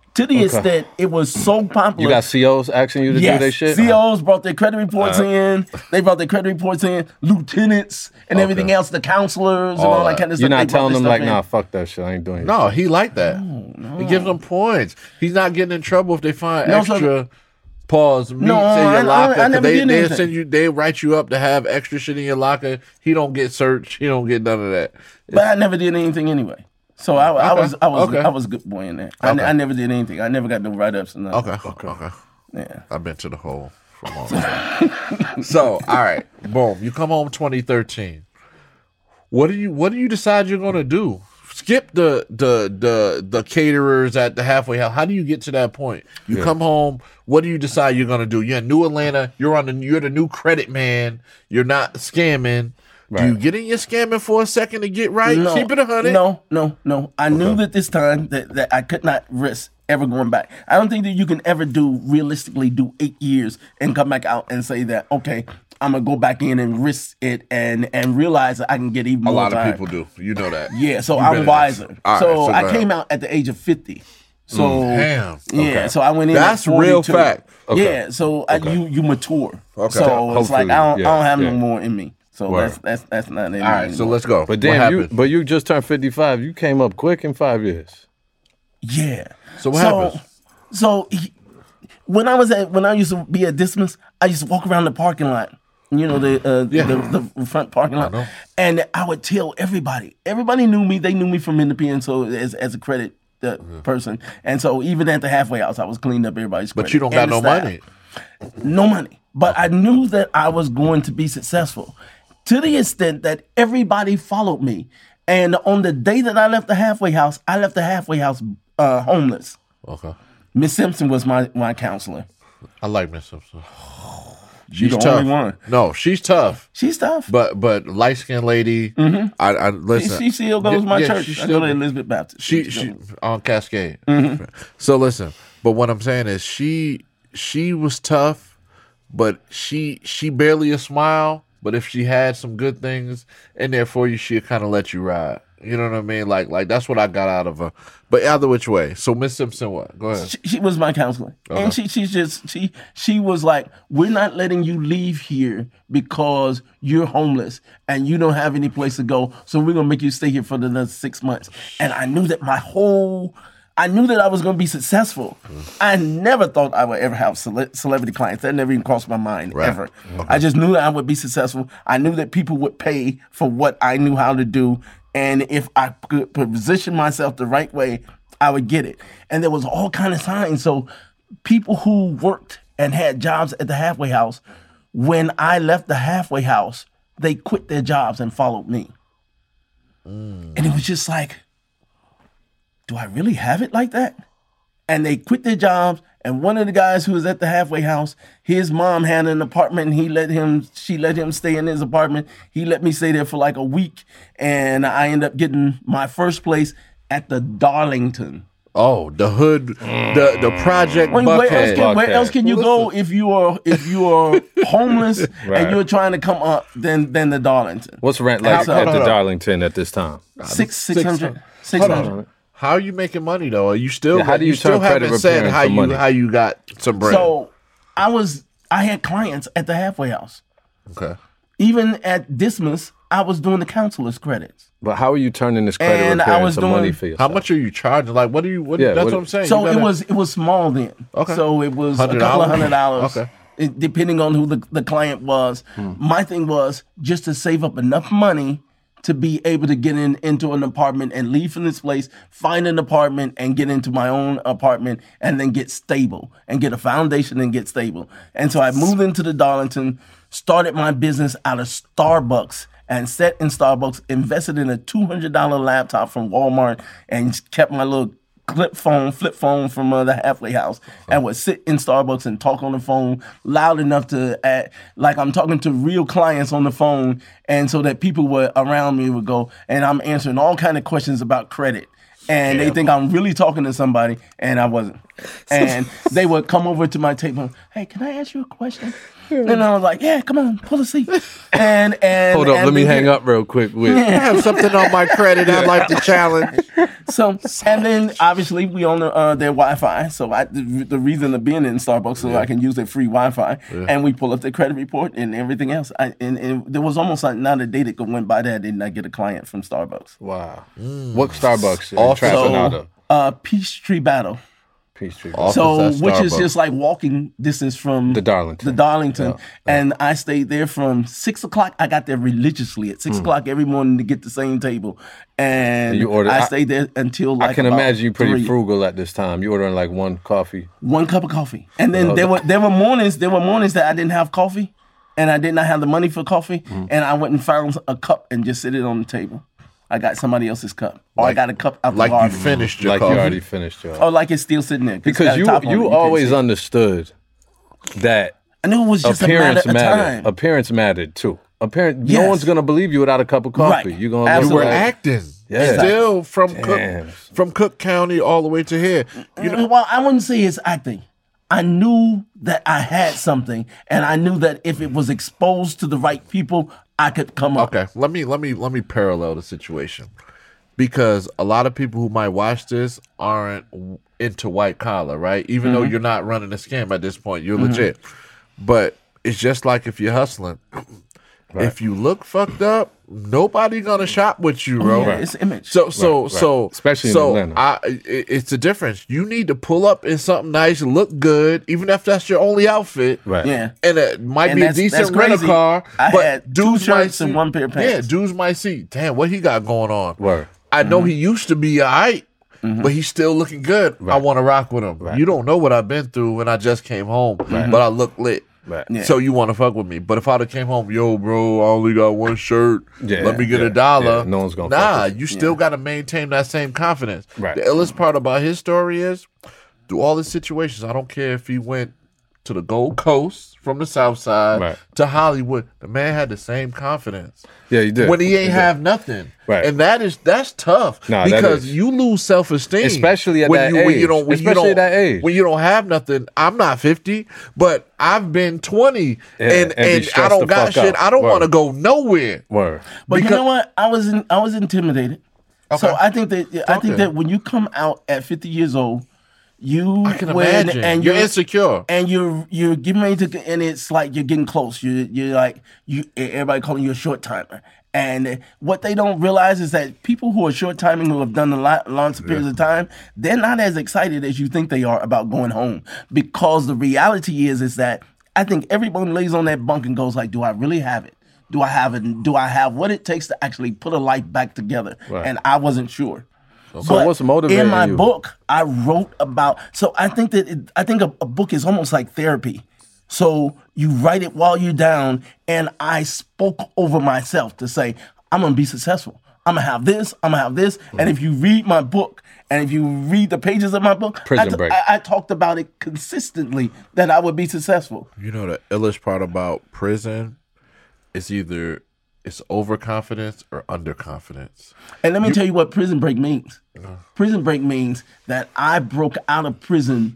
To the extent it was so popular. You got COs asking you to do their shit? COs brought their credit reports in. They brought their credit reports in. Lieutenants and everything else, the counselors and all that kind of stuff. You're not They brought telling this them stuff like, in. nah, fuck that shit. I ain't doing it. No, he like that. He gives them points. He's not getting in trouble if they find No, so- extra pause meats No, in I your locker. 'Cause never they did anything. send you. They write you up to have extra shit in your locker. He don't get searched. He don't get none of that. But I never did anything anyway. So I was a good boy in there. I never did anything. I never got no write ups or nothing. Okay. Yeah. I've been to the hole for a long time. So, all right, boom. You come home 2013. What do you decide you're gonna do? Skip the caterers at the halfway house. How do you get to that point? You come home. What do you decide you're gonna do? You're in New Atlanta. You're the new credit man. You're not scamming. Right. Do you get in your scamming for a second to get right? Keep it 100. No. I knew that this time that I could not risk ever going back. I don't think that you can ever realistically do 8 years and come back out and say that, okay, I'm going to go back in and risk it and realize that I can get even more A lot time. of people do. You know that. Yeah, so You I'm better- wiser. All right, so go I ahead. came out at the age of 50. So Damn. yeah, Okay. so I went in. That's at real 42. fact. Okay. Yeah, so you mature. Okay. So it's like Hopefully, I don't have yeah. no more in me. So Word. that's not in me. All right, so let's go. But What damn, happened? you just turned 55. You came up quick in 5 years. Yeah. So what happens? So when I used to be at Dismas, I used to walk around the parking lot. You know the front parking lot, know. and I would tell everybody. Everybody knew me. They knew me from Independence, so as a credit person. And so even at the halfway house, I was cleaning up everybody's credit. But you don't got and no the staff. money. No money. But I knew that I was going to be successful to the extent that everybody followed me. And on the day that I left the halfway house homeless. Okay. Miss Simpson was my counselor. I like Miss Simpson. She's the tough. only one. No, she's tough. She's tough. But light skinned lady. I listen. She still goes to my church. She I go to Elizabeth Baptist. She on Cascade. So listen, but what I'm saying is she was tough, but she barely a smile. But if she had some good things in there for you, she'd kind of let you ride. You know what I mean? Like that's what I got out of her. But either which way. So Miss Simpson, what? Go ahead. She was my counselor, and she was like, "We're not letting you leave here because you're homeless and you don't have any place to go. So we're gonna make you stay here for the next 6 months." And I knew that I knew that I was going to be successful. I never thought I would ever have celebrity clients. That never even crossed my mind, ever. Okay. I just knew that I would be successful. I knew that people would pay for what I knew how to do. And if I could position myself the right way, I would get it. And there was all kind of signs. So people who worked and had jobs at the halfway house, when I left the halfway house, they quit their jobs and followed me. And it was just like, do I really have it like that? And they quit their jobs. And one of the guys who was at the halfway house, his mom had an apartment and she let him stay in his apartment. He let me stay there for like a week. And I ended up getting my first place at the Darlington. Oh, the hood, the Project Buckhead. Where else can you go if you are homeless and you're trying to come up than the Darlington? What's rent like Hold at the on. Darlington at this time? 600. Hold on. How are you making money though? Are you still? Yeah, how do you still turn credit haven't said repairing how for you money? how you got some bread? So I had clients at the halfway house. Okay. Even at Dismas, I was doing the counselor's credits. But how are you turning this credit And I repair was into money doing- for yourself? How much are you charging? Like, what do you? What, Yeah, that's what- what I'm saying. So You gotta- it was small then. Okay. So it was a $100? couple of $100. Okay. Depending on who the client was. My thing was just to save up enough money to be able to get into an apartment and leave from this place, find an apartment and get into my own apartment and then get stable and get a foundation and get stable. And so I moved into the Darlington, started my business out of Starbucks and sat in Starbucks, invested in a $200 laptop from Walmart and kept my little flip phone from the halfway house and would sit in Starbucks and talk on the phone loud enough to act like I'm talking to real clients on the phone, and so that people were around me would go, and I'm answering all kind of questions about credit. And they think I'm really talking to somebody, and I wasn't. And they would come over to my table. Hey, can I ask you a question? And I was like, yeah, come on, pull a seat. And Hold up, let me hang up real quick. I have something on my credit I'd like to challenge. So, and then obviously we own their Wi-Fi. So the reason of being in Starbucks so I can use their free Wi-Fi, and we pull up their credit report and everything else. And there was almost like not a day that went by that I did not get a client from Starbucks. Wow. What Starbucks? All trapping out of Peachtree Battle. Peachtree. So, which is just like walking distance from the Darlington. Yeah. And I stayed there from 6 o'clock. I got there religiously at 6 o'clock every morning to get the same table. And you ordered, I stayed there until like I can imagine you pretty 3. frugal at this time. You ordering like one coffee, 1 cup of coffee, and then there were mornings that I didn't have coffee, and I did not have the money for coffee, and I went and found a cup and just sit it on the table. I got somebody else's cup, or I got a cup out the Like garden. you finished your like coffee. you already finished your. Or like it's still sitting there. Because you always understood that I knew it was just appearance a matter of time. Appearance mattered too. No Yes. one's gonna believe you without a cup of coffee. Right. You're gonna You look were like, acting. Yeah. Still from Damn. Cook County all the way to here. You know, Well, I wouldn't say it's acting. I knew that I had something, and I knew that if it was exposed to the right people, I could come up. okay, let me parallel the situation. Because a lot of people who might watch this aren't into white collar, right? Even though you're not running a scam at this point, you're legit. But it's just like if you're hustling. Right. If you look fucked up, nobody gonna shop with you, bro. Yeah, it's image. So, Especially in Atlanta. It's a difference. You need to pull up in something nice, look good, even if that's your only outfit. Right. Yeah. And it might be a that's decent rental crazy. car. I but had 2 dudes might shirts and see- 1 pair of pants. Yeah, dudes might see, damn, what he got going on. Word. I know he used to be all right, but he's still looking good. I want to rock with him. Right. You don't know what I've been through when I just came home, but I look lit. Right. Yeah. So you want to fuck with me. But if I'd have came home, yo, bro, I only got 1 shirt. Yeah, Let me get yeah, $1. yeah. No one's gonna fuck Nah, with you. you still got to maintain that same confidence. Right. The illest part about his story is, through all the situations, I don't care if he went to the Gold Coast from the South Side Right. to Hollywood, the man had the same confidence. Yeah, you did. When he ain't You did. have nothing. Right. And that's tough. Nah, that because is. you lose self-esteem. Especially at that when age. you don't, when Especially you at that age. When you don't have nothing. I'm not 50, but I've been 20 and be I stressed don't the got fuck shit. out. I don't Word. want to go nowhere. Word. But you Because- know what? I was intimidated. So Okay. I think that when you come out at 50 years old, you I can imagine. and you're insecure. and you're getting ready to, and it's like you're getting close. You're like everybody calling you a short timer. And what they don't realize is that people who are short timing, who have done long periods of time, they're not as excited as you think they are about going home. Because the reality is that I think everyone lays on that bunk and goes like, do I really have it? Do I have it? Do I have what it takes to actually put a life back together? Right. And I wasn't sure. So what's motivating in my you? book, I wrote about. So I think that a book is almost like therapy. So you write it while you're down, and I spoke over myself to say, I'm gonna be successful. I'm gonna have this. I'm gonna have this. And if you read my book, and if you read the pages of my book, Prison Break. I talked about it consistently that I would be successful. You know the illest part about prison is either it's overconfidence or underconfidence. And let me tell you what Prison Break means. Prison Break means that I broke out of prison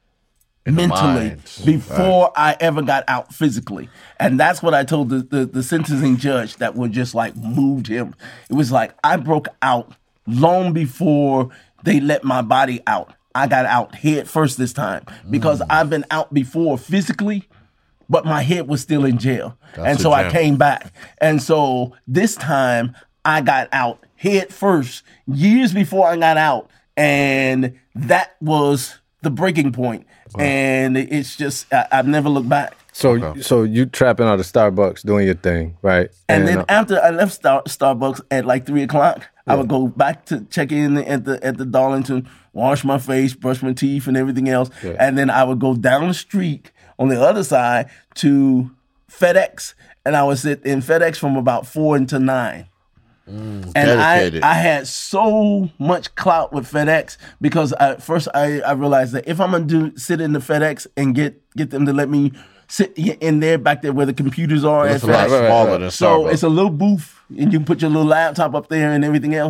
In the mentally mind. before I ever got out physically. And that's what I told the sentencing judge that would just like moved him. It was like I broke out long before they let my body out. I got out head first this time because I've been out before physically, but my head was still in jail. And so I gem. came back. And so this time I got out head first years before I got out. And that was the breaking point. And it's just, I've never looked back. So you trapping out of Starbucks doing your thing, right? And then after I left Starbucks at like 3 o'clock, I would go back to check in at the Darlington, wash my face, brush my teeth, and everything else. Yeah. And then I would go down the street on the other side to FedEx, and I would sit in FedEx from about 4 until 9. And dedicated. I had so much clout with FedEx because at first I realized that if I'm gonna sit in the FedEx and get them to let me sit in there back there where the computers are at It's a lot FedEx. smaller than So Starbucks. it's a little booth, and you can put your little laptop up there and everything else.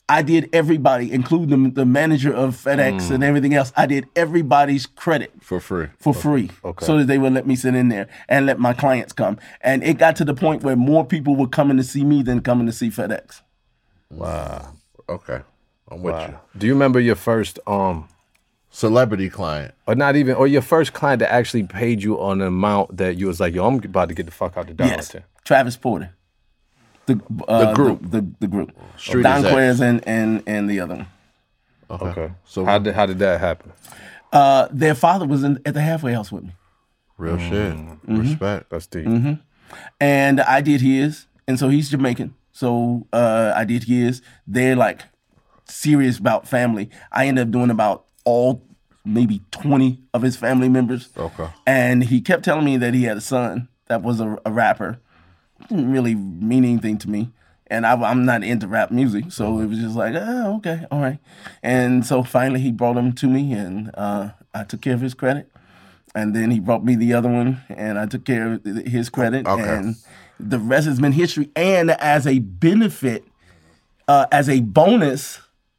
I did everybody, including the manager of FedEx and everything else. I did everybody's credit For free. for free, Okay. so that they would let me sit in there and let my clients come. And it got to the point where more people were coming to see me than coming to see FedEx. Wow. Okay. I'm with you. Do you remember your first Celebrity client. or not even or your first client that actually paid you on an amount that you was like, yo, I'm about to get the fuck out the Darlington? Yes, Travis Porter, the group. the group, Street Don exec. Quez and the other one. Okay. So How did that happen? Their father was at the halfway house with me. real shit. Respect. That's deep. And I did his, and so he's Jamaican. So I did his. They're like serious about family. I ended up doing about maybe 20 of his family members. Okay. And he kept telling me that he had a son that was a rapper. Didn't really mean anything to me. And I'm not into rap music, so it was just like, oh, okay, all right. And so finally he brought him to me, and I took care of his credit. And then he brought me the other one, and I took care of his credit. Okay. And the rest has been history. And as a benefit, as a bonus,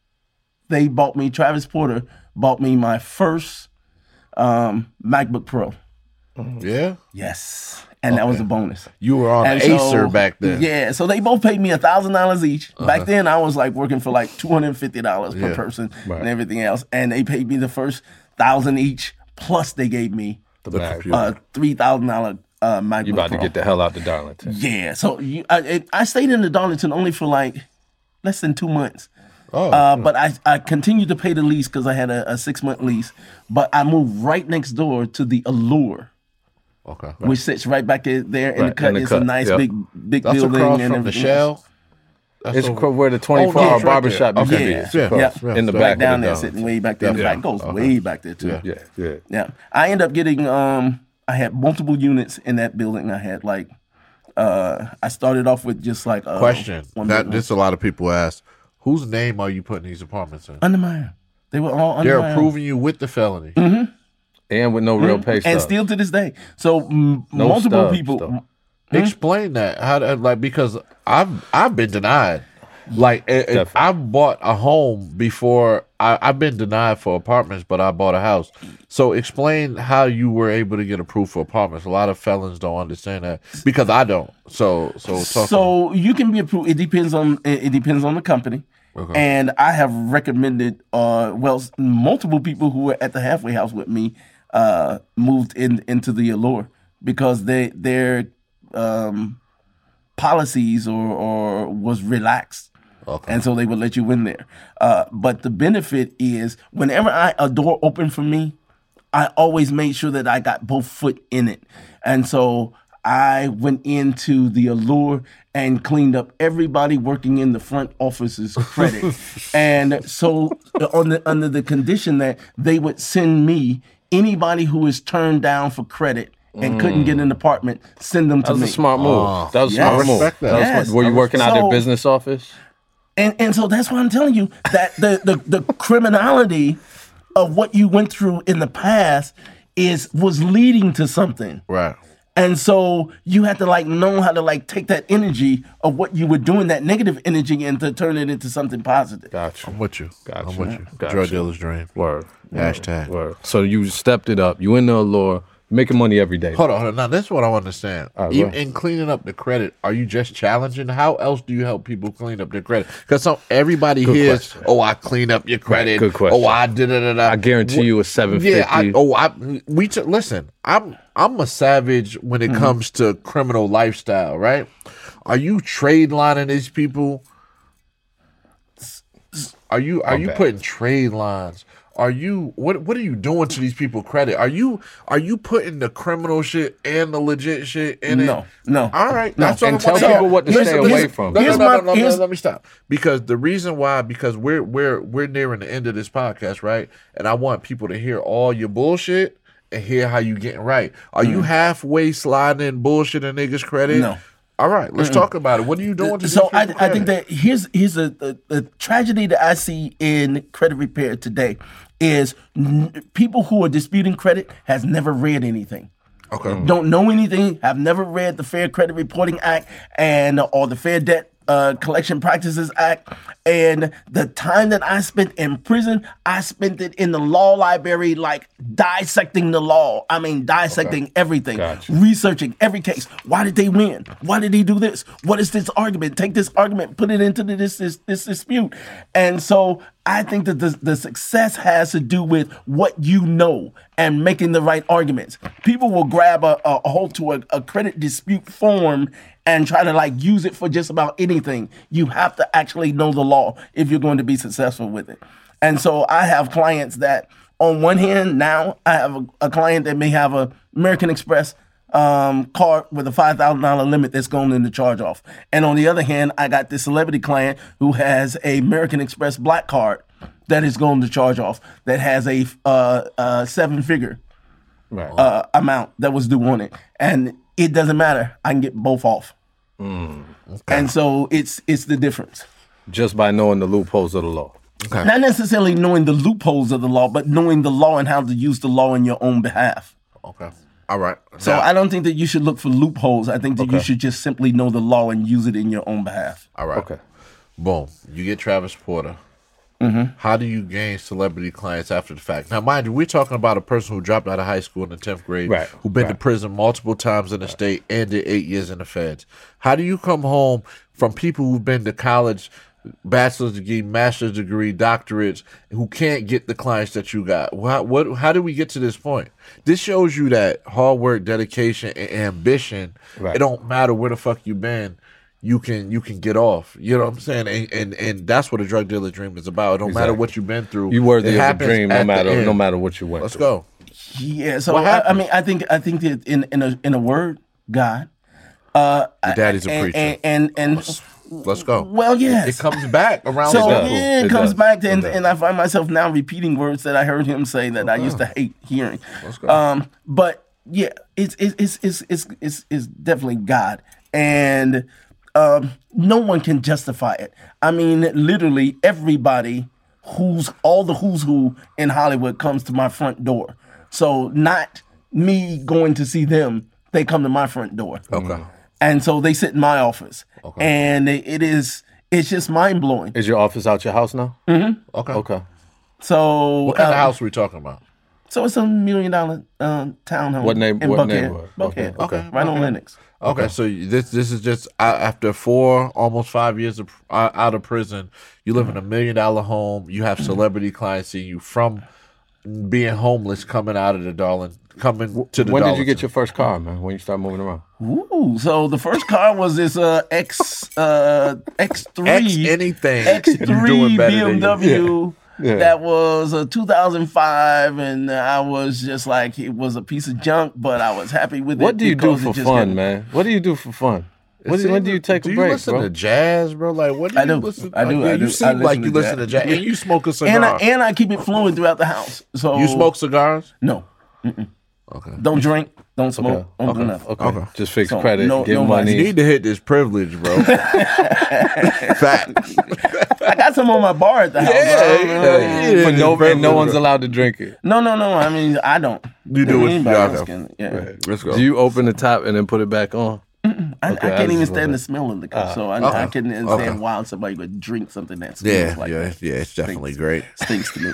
Travis Porter bought me my first MacBook Pro. Yeah. Yes. And that was a bonus. You were on And Acer back then. Yeah, so they both paid me $1,000 each. Back then, I was like working for like $250 per person and everything else, and they paid me the first $1,000 each. Plus, they gave me The Mac. $3,000 MacBook You about Pro. to get the hell out the Darlington. Yeah, so I stayed in the Darlington only for like less than 2 months. But I continued to pay the lease because I had a 6-month lease. But I moved right next door to the Allure, Okay. which sits right back there in the Right, cut. in the It's cut, a nice yep. big That's building across and from the everything Shell. else. That's It's over- where the 24-hour Oh, yeah, it's right barbershop there. used to Okay. be. Yeah. It's across Yeah. in the Right back Right down of the there, Darlington. sitting way back there. In fact, it goes way back there too. Yeah. Yeah, I ended up getting. I had multiple units in that building. I had like. I started off with just like Question. one That bedroom. this a lot of people ask. Whose name are you putting these apartments in? Under my own. They were all under They're my own. approving you with the felony. And with no real pay stub. And still to this day. So No multiple stubs, people. though. Explain that. Because I've been denied. Like Definitely. I bought a home before. I've been denied for apartments, but I bought a house. So explain how you were able to get approved for apartments. A lot of felons don't understand that because I don't. So talk. So you can be approved. It depends on the company. Okay. And I have recommended multiple people who were at the halfway house with me moved into the Allure because their policies or was relaxed. Okay. And so they would let you in there. But the benefit is whenever a door opened for me, I always made sure that I got both foot in it. And so I went into the Allure and cleaned up everybody working in the front office's credit. And so under the condition that they would send me anybody who is turned down for credit and couldn't get an apartment, send them to That was me. a smart move. That was a yes. smart I move. respect that. That was Yes. smart. Were you working out So- their business office? And so that's why I'm telling you that the criminality of what you went through in the past was leading to something. Right. And so you had to know how to take that energy of what you were doing, that negative energy, and to turn it into something positive. Gotcha. I'm with you. Gotcha. I'm with you. Gotcha. Drug dealer's dream. Word. Hashtag. Word. So you stepped it up. You in the Allure, making money every day. Hold on. Now, this is what I want to understand. All right, Even go. in cleaning up the credit, are you just challenging? How else do you help people clean up their credit? Because everybody Good hears, question. "Oh, I clean up your credit." Good question. Oh, I did it. I guarantee you it's $750. Yeah. Listen. I'm a savage when it comes to criminal lifestyle. Right? Are you trade lining these people? Are you bad. putting trade lines? Are you what are you doing to these people credit? Are you putting the criminal shit and the legit shit in it? No. All right. No. That's what And I'm tell saying. people what to Here's- stay here's- away from. here's No, my- here's- let me stop. Because the reason why, because we're nearing the end of this podcast, right? And I want people to hear all your bullshit and hear how you getting right. Are you halfway sliding in bullshit and niggas credit? No. All right, let's talk about it. What are you doing to So these people I think credit? that here's a tragedy that I see in credit repair today is people who are disputing credit has never read anything. Okay. Don't know anything, have never read the Fair Credit Reporting Act or the Fair Debt Collection Practices Act. And the time that I spent in prison, I spent it in the law library, like dissecting the law. I mean, dissecting everything, researching every case. Why did they win? Why did he do this? What is this argument? Take this argument, put it into this dispute. And so I think that the success has to do with what you know and making the right arguments. People will grab a hold to a credit dispute form and try to like use it for just about anything. You have to actually know the law if you're going to be successful with it. And so I have clients that, on one hand, now I have a client that may have a American Express card with a $5,000 limit that's going into charge off. And on the other hand, I got this celebrity client who has a American Express Black card that is going to charge off, that has a 7-figure amount that was due on it. And it doesn't matter. I can get both off. And so it's the difference. Just by knowing the loopholes of the law. Okay. Not necessarily knowing the loopholes of the law, but knowing the law and how to use the law in your own behalf. Okay. All right. So I don't think that you should look for loopholes. I think that you should just simply know the law and use it in your own behalf. All right. Okay. Boom. You get Travis Porter. How do you gain celebrity clients after the fact? Now, mind you, we're talking about a person who dropped out of high school in the 10th grade, who been to prison multiple times in the state and did 8 years in the feds. How do you come home from people who've been to college, bachelor's degree, master's degree, doctorates, who can't get the clients that you got? How do we get to this point? This shows you that hard work, dedication, and ambition, it don't matter where the fuck you been. You can get off. You know what I'm saying? And that's what a drug dealer dream is about. It don't matter what you've been through. You worthy of the dream no matter what you went Let's through. go. Yeah. So I mean, I think that in a word, God. Your daddy's a preacher. And let's go. Well, yes. It comes back around. So the it comes back to, and I find myself now repeating words that I heard him say that I used to hate hearing. Let's go. But yeah, it's definitely God, and no one can justify it. I mean, literally everybody who's who in Hollywood comes to my front door. So not me going to see them, they come to my front door. Okay. And so they sit in my office. Okay. And it's just mind blowing. Is your office out your house now? Mm-hmm. Okay. So what kind of house are we talking about? So it's a $1 million townhome. What neighborhood? Buckhead. Okay. Right on Lenox. Okay, so this is just after 4, almost 5 years out of prison, you live in $1 million home. You have celebrity clients seeing you from being homeless, coming out of the coming to the. When did you get your first car, man? When you start moving around? Ooh, so the first car was this X3 BMW. Yeah. That was a 2005, and I was just like, it was a piece of junk, but I was happy with it. What do you do for fun, man? What do you do for fun? When do you take a break, bro? Do you listen to jazz, bro? Like, what do you listen to? I do. You seem like you listen to jazz. And you smoke a cigar. And I keep it flowing throughout the house. So you smoke cigars? No. Okay. Don't drink. Don't smoke. Don't do nothing. Okay. Just fix credit. Get money. You need to hit this privilege, bro. Fact. I got some on my bar at the house. But no one's allowed to drink it. No. I mean, I don't. You do it. Yeah. Let's go. Do you open the top and then put it back on? I can't even stand the smell of liquor, so I couldn't understand why somebody would drink something that smells like that. Yeah, it's definitely great. Stinks to me.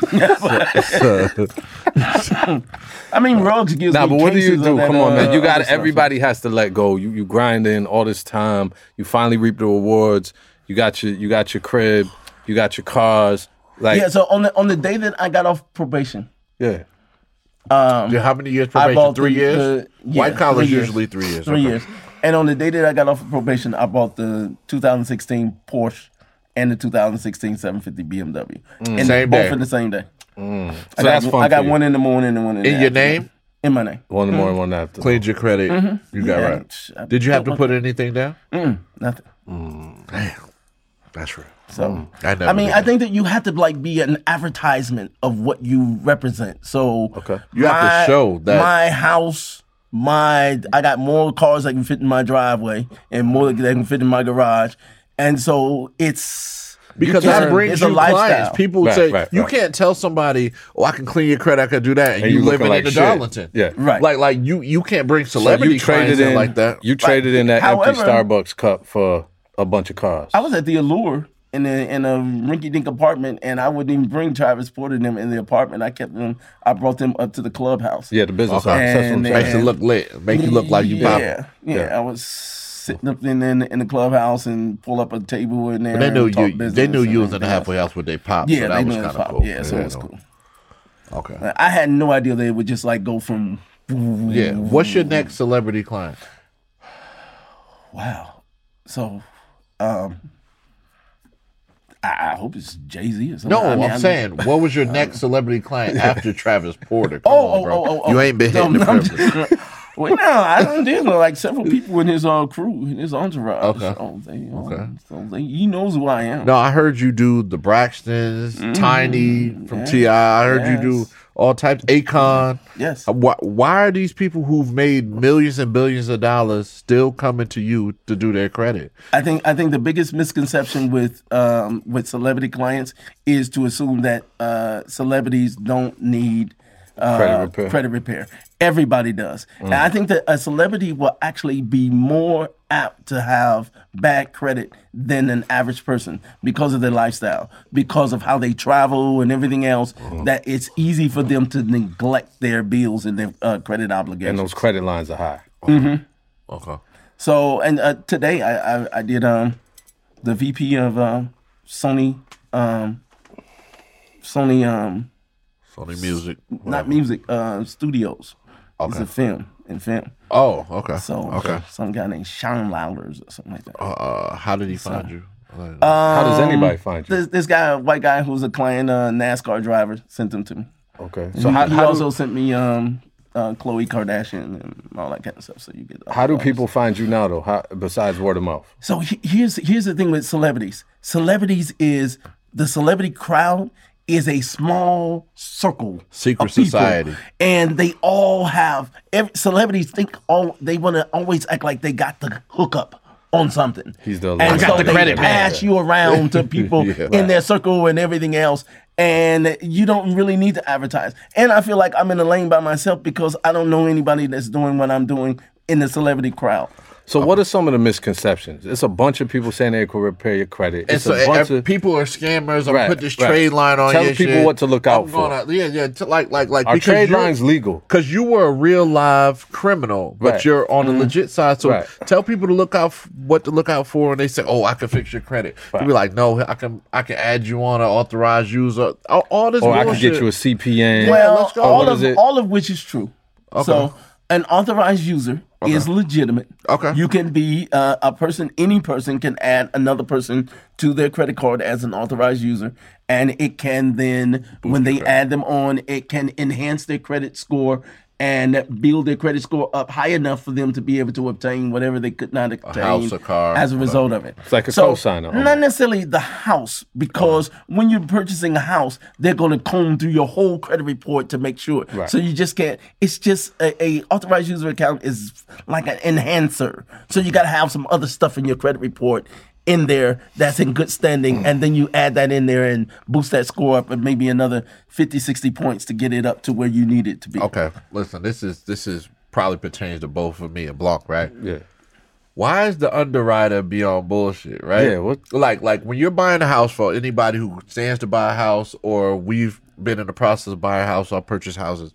I mean, Ruggs gives me but what do you do? Come on, man. You got everybody has to let go. You grind in all this time. You finally reap the rewards. You got your crib. You got your cars. Like so on the day that I got off probation. Yeah. How many years probation? 3 years? White collar usually 3 years. 3 years. And on the day that I got off of probation, I bought the 2016 Porsche and the 2016 750 BMW. And both in the same day. So that's fun. I got one in the morning and one in the afternoon. In your name? In my name. One in the morning, one after. Cleaned your credit. You got right. Did you have to put anything down? Nothing. Damn. That's right. So I think that you have to be an advertisement of what you represent. So you have to show that my house, I got more cars that can fit in my driveway and more that can fit in my garage, and so it's because that brings you clients. People say you right. can't tell somebody, "Oh, I can clean your credit, I can do that," and you living in the Darlington. Yeah, right. Like you can't bring celebrity clients in like that. You traded in that empty Starbucks cup for a bunch of cars? I was at the Allure in a rinky-dink apartment, and I wouldn't even bring Travis Porter and them in the apartment. I brought them up to the clubhouse. Yeah, the business Okay. office. That's what I'm saying. Makes it look lit. Make you look like you popping. Yeah. I was sitting up in the clubhouse and pull up a table in there. But they knew and talk you. business They knew and you was in the everything halfway else. house with they pop. Yeah, so that they was knew it kind was of pop. cool. Yeah, so it was cool. Okay. I had no idea they would just like go from. Yeah. What's your next celebrity client? Wow. So, I hope it's Jay-Z or something. No, I mean, I'm saying, what was your next celebrity client after Travis Porter? Come on, bro. You ain't been hitting the privilege. Well, no, I don't deal with like several people in his crew, in his entourage. Okay. So he knows who I am. No, I heard you do the Braxtons, Tiny from T.I. I heard you do all types. Akon. Yes. Why are these people who've made millions and billions of dollars still coming to you to do their credit? I think the biggest misconception with celebrity clients is to assume that celebrities don't need credit repair. Everybody does. And I think that a celebrity will actually be more apt to have bad credit than an average person because of their lifestyle, because of how they travel and everything else, that it's easy for them to neglect their bills and their credit obligations. And those credit lines are high. Okay. So, and today I did the VP of Sony Music. not music, studios. Okay. It's a film. Oh, okay. So some guy named Sean Louders or something like that. How did he find you? How does anybody find you? This guy, white guy who's a client, NASCAR driver, sent them to me. Okay. So He also sent me Khloe Kardashian and all that kind of stuff. So you get. How do people find you now, though? Besides word of mouth? So here's the thing with celebrities. The celebrity crowd is a small circle, Secret of people, society. and they all have. Celebrities they want to always act like they got the hookup on something. He's the and I got so the they credit pass man. you around to people Yeah, in their circle and everything else. And you don't really need to advertise. And I feel like I'm in a lane by myself because I don't know anybody that's doing what I'm doing in the celebrity crowd. So what are some of the misconceptions? It's a bunch of people saying they could repair your credit. And It's so a bunch of people are scammers. I'm Right, put this right. trade line on Tell your people shit. what to look out I'm for. Like our because trade you're- line's legal. Because you were a real live criminal, but Right. you're on the legit side. So Right. tell people to look out what to look out for, and they say, "Oh, I can fix your credit." Right. You be like, "No, I can add you on an authorized user." All this Or I bullshit. can get you a CPN. Well, let's go. all of which is true. So an authorized user is legitimate. Okay. You can be any person can add another person to their credit card as an authorized user. And it can then, when they add them on, it can enhance their credit score and build their credit score up high enough for them to be able to obtain whatever they could not obtain house, a car, as a result of it. It's like a cosigner. Not necessarily the house, because when you're purchasing a house, they're going to comb through your whole credit report to make sure. Right. So you just can't. It's just a authorized user account is like an enhancer. So you got to have some other stuff in your credit report in there that's in good standing, and then you add that in there and boost that score up and maybe another 50, 60 points to get it up to where you need it to be. Okay, listen, this is probably pertains to both of me and Blanc, right? Yeah. Why is the underwriter be on bullshit, right? Yeah, what- Like when you're buying a house, for anybody who stands to buy a house, or we've been in the process of buying a house or purchase houses,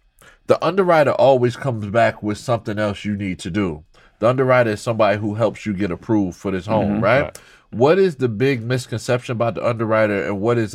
the underwriter always comes back with something else you need to do. The underwriter is somebody who helps you get approved for this home, right? What is the big misconception about the underwriter, and why do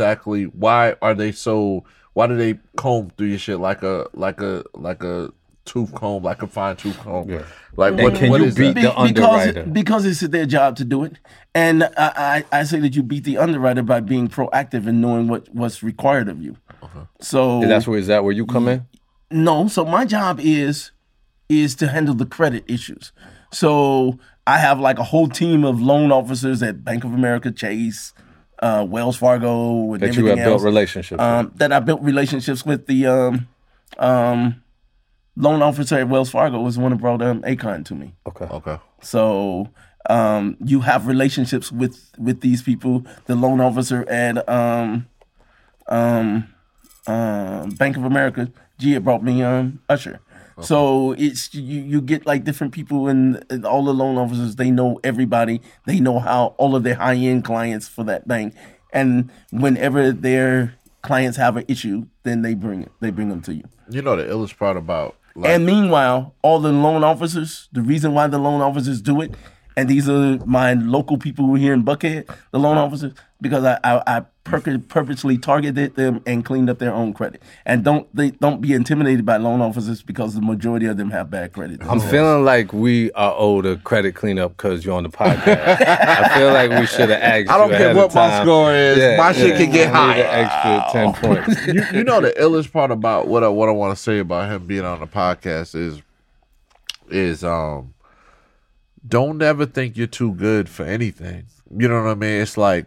they comb through your shit like a tooth comb, like a fine tooth comb? Yeah. Like And what, can what you is beat that? the underwriter? Because it's their job to do it. And I say that you beat the underwriter by being proactive and knowing what's required of you. So Is that where you come in? no, so my job is to handle the credit issues. So I have like a whole team of loan officers at Bank of America, Chase, Wells Fargo, and That you everything have built else. relationships with. That I built relationships with. The loan officer at Wells Fargo was the one who brought Akon to me. Okay. So you have relationships with these people. The loan officer at Bank of America, Gia brought me Usher. So it's you get like different people and all the loan officers. They know everybody. They know how all of their high end clients for that bank. And whenever their clients have an issue, then they bring them to you. You know the illest part about like, And meanwhile, all the loan officers, the reason why the loan officers do it, and these are my local people who are here in Buckhead, the loan officers, because I purposely targeted them and cleaned up their own credit. And don't be intimidated by loan officers because the majority of them have bad credit. I'm feeling like we are owed a credit cleanup because you're on the podcast. I feel like we should have asked. I don't care what my score is. My shit can get I need high. an extra 10 points. You know the illest part about what I want to say about him being on the podcast is don't ever think you're too good for anything. You know what I mean? It's like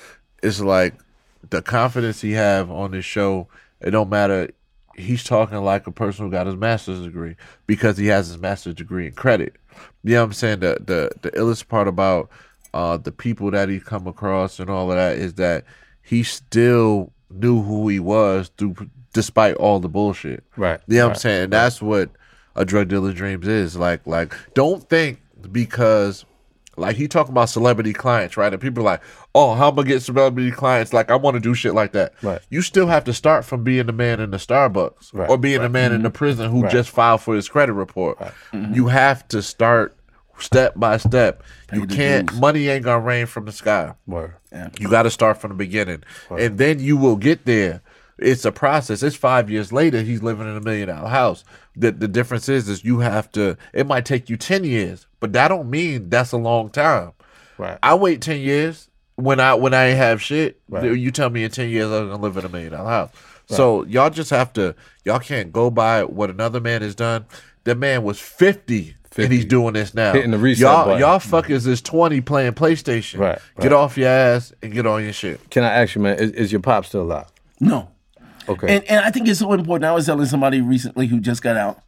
the confidence he have on this show. It don't matter. He's talking like a person who got his master's degree because he has his master's degree in credit. You know what I'm saying? The illest part about the people that he come across and all of that is that he still knew who he was despite all the bullshit. Right. You know what I'm saying? And that's what a drug dealer's dreams is. Like don't think because like he talking about celebrity clients, right? And people are like, oh, how am I gonna get celebrity clients? Like I want to do shit like that. Right. You still have to start from being the man in the Starbucks or being the man in the prison who just filed for his credit report. You have to start step by step. You can't. Money ain't gonna rain from the sky. Word. Yeah. You got to start from the beginning, and then you will get there. It's a process. It's 5 years later. He's living in $1 million house. The difference is you have to. It might take you 10 years, but that don't mean that's a long time. Right. I wait 10 years when I ain't have shit. Right. You tell me in 10 years I'm gonna live in $1 million house. Right. So y'all just have to. Y'all can't go by what another man has done. The man was 50. And he's doing this now. Hitting the reset button. Y'all fuckers is 20 playing PlayStation. Right. Get off your ass and get on your shit. Can I ask you, man, is your pop still alive? No. Okay. And I think it's so important. I was telling somebody recently who just got out,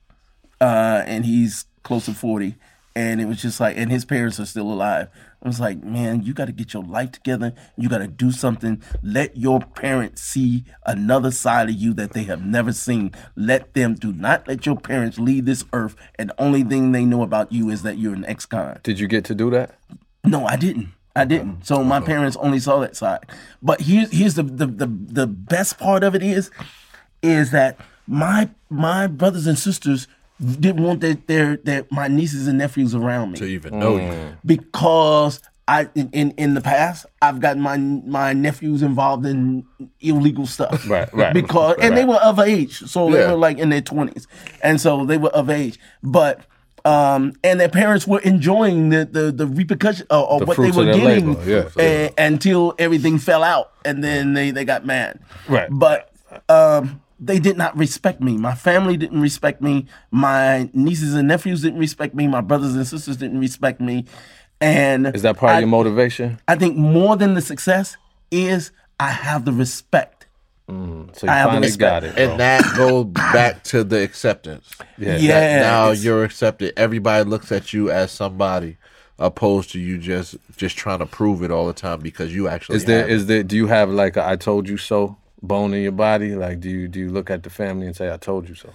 and he's close to 40, and it was just like, and his parents are still alive. I was like, man, you got to get your life together. You got to do something. Let your parents see another side of you that they have never seen. Do not let your parents leave this earth, and the only thing they know about you is that you're an ex-con. Did you get to do that? No, I didn't. So my parents only saw that side. But here's the best part of it is that my brothers and sisters didn't want their my nieces and nephews around me To even know you. because I in the past I've gotten my nephews involved in illegal stuff. Right. Because and they were of age, so they were like in their 20s, and so they were of age, but. And their parents were enjoying the repercussion or The what they fruits were of their getting labor, until everything fell out, and then they got mad. Right. But they did not respect me. My family didn't respect me. My nieces and nephews didn't respect me. My brothers and sisters didn't respect me. And Is that part of your motivation? I think more than the success is I have the respect. So you I have finally respect. got it, bro. And that goes back to the acceptance. Yeah. Yeah. Now it's- you're accepted. Everybody looks at you as somebody, opposed to you just trying to prove it all the time because you actually. Is there? Do you have like a "I told you so" bone in your body? Like, do you look at the family and say "I told you so,"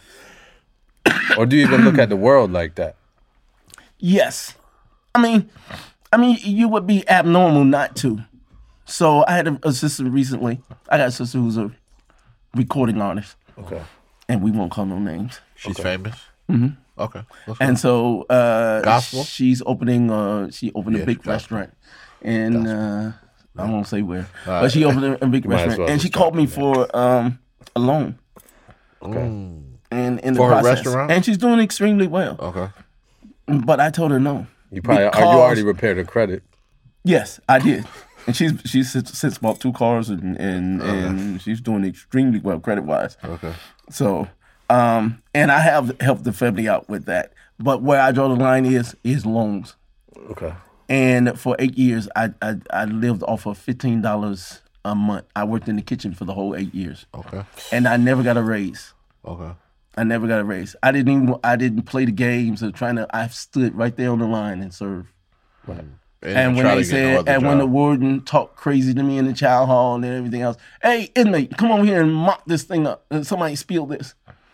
or do you even look at the world like that? Yes. I mean, you would be abnormal not to. So I had a sister recently. I got a sister who's a recording artist, Okay. and we won't call no names. She's famous. Mm-hmm. Okay. And so Gospel? she opened a big restaurant, and I won't say where, but she opened a big might as restaurant, well and she just called me for a loan. Okay. And in the For her process, restaurant? and she's doing extremely well. Okay. But I told her no. You probably you Because- already repaired her credit. Yes, I did. And she's since bought 2 cars and she's doing extremely well credit wise. Okay. So, and I have helped the family out with that. But where I draw the line is loans. Okay. And for 8 years, I lived off of $15 a month. I worked in the kitchen for the whole 8 years, Okay. and I never got a raise. Okay. I never got a raise. I didn't play the games of trying to. I stood right there on the line and served. Right. And when try they to get no said, other and when the job. warden talked crazy to me in the child hall and everything else, hey, inmate, come over here and mop this thing up. And somebody spilled this.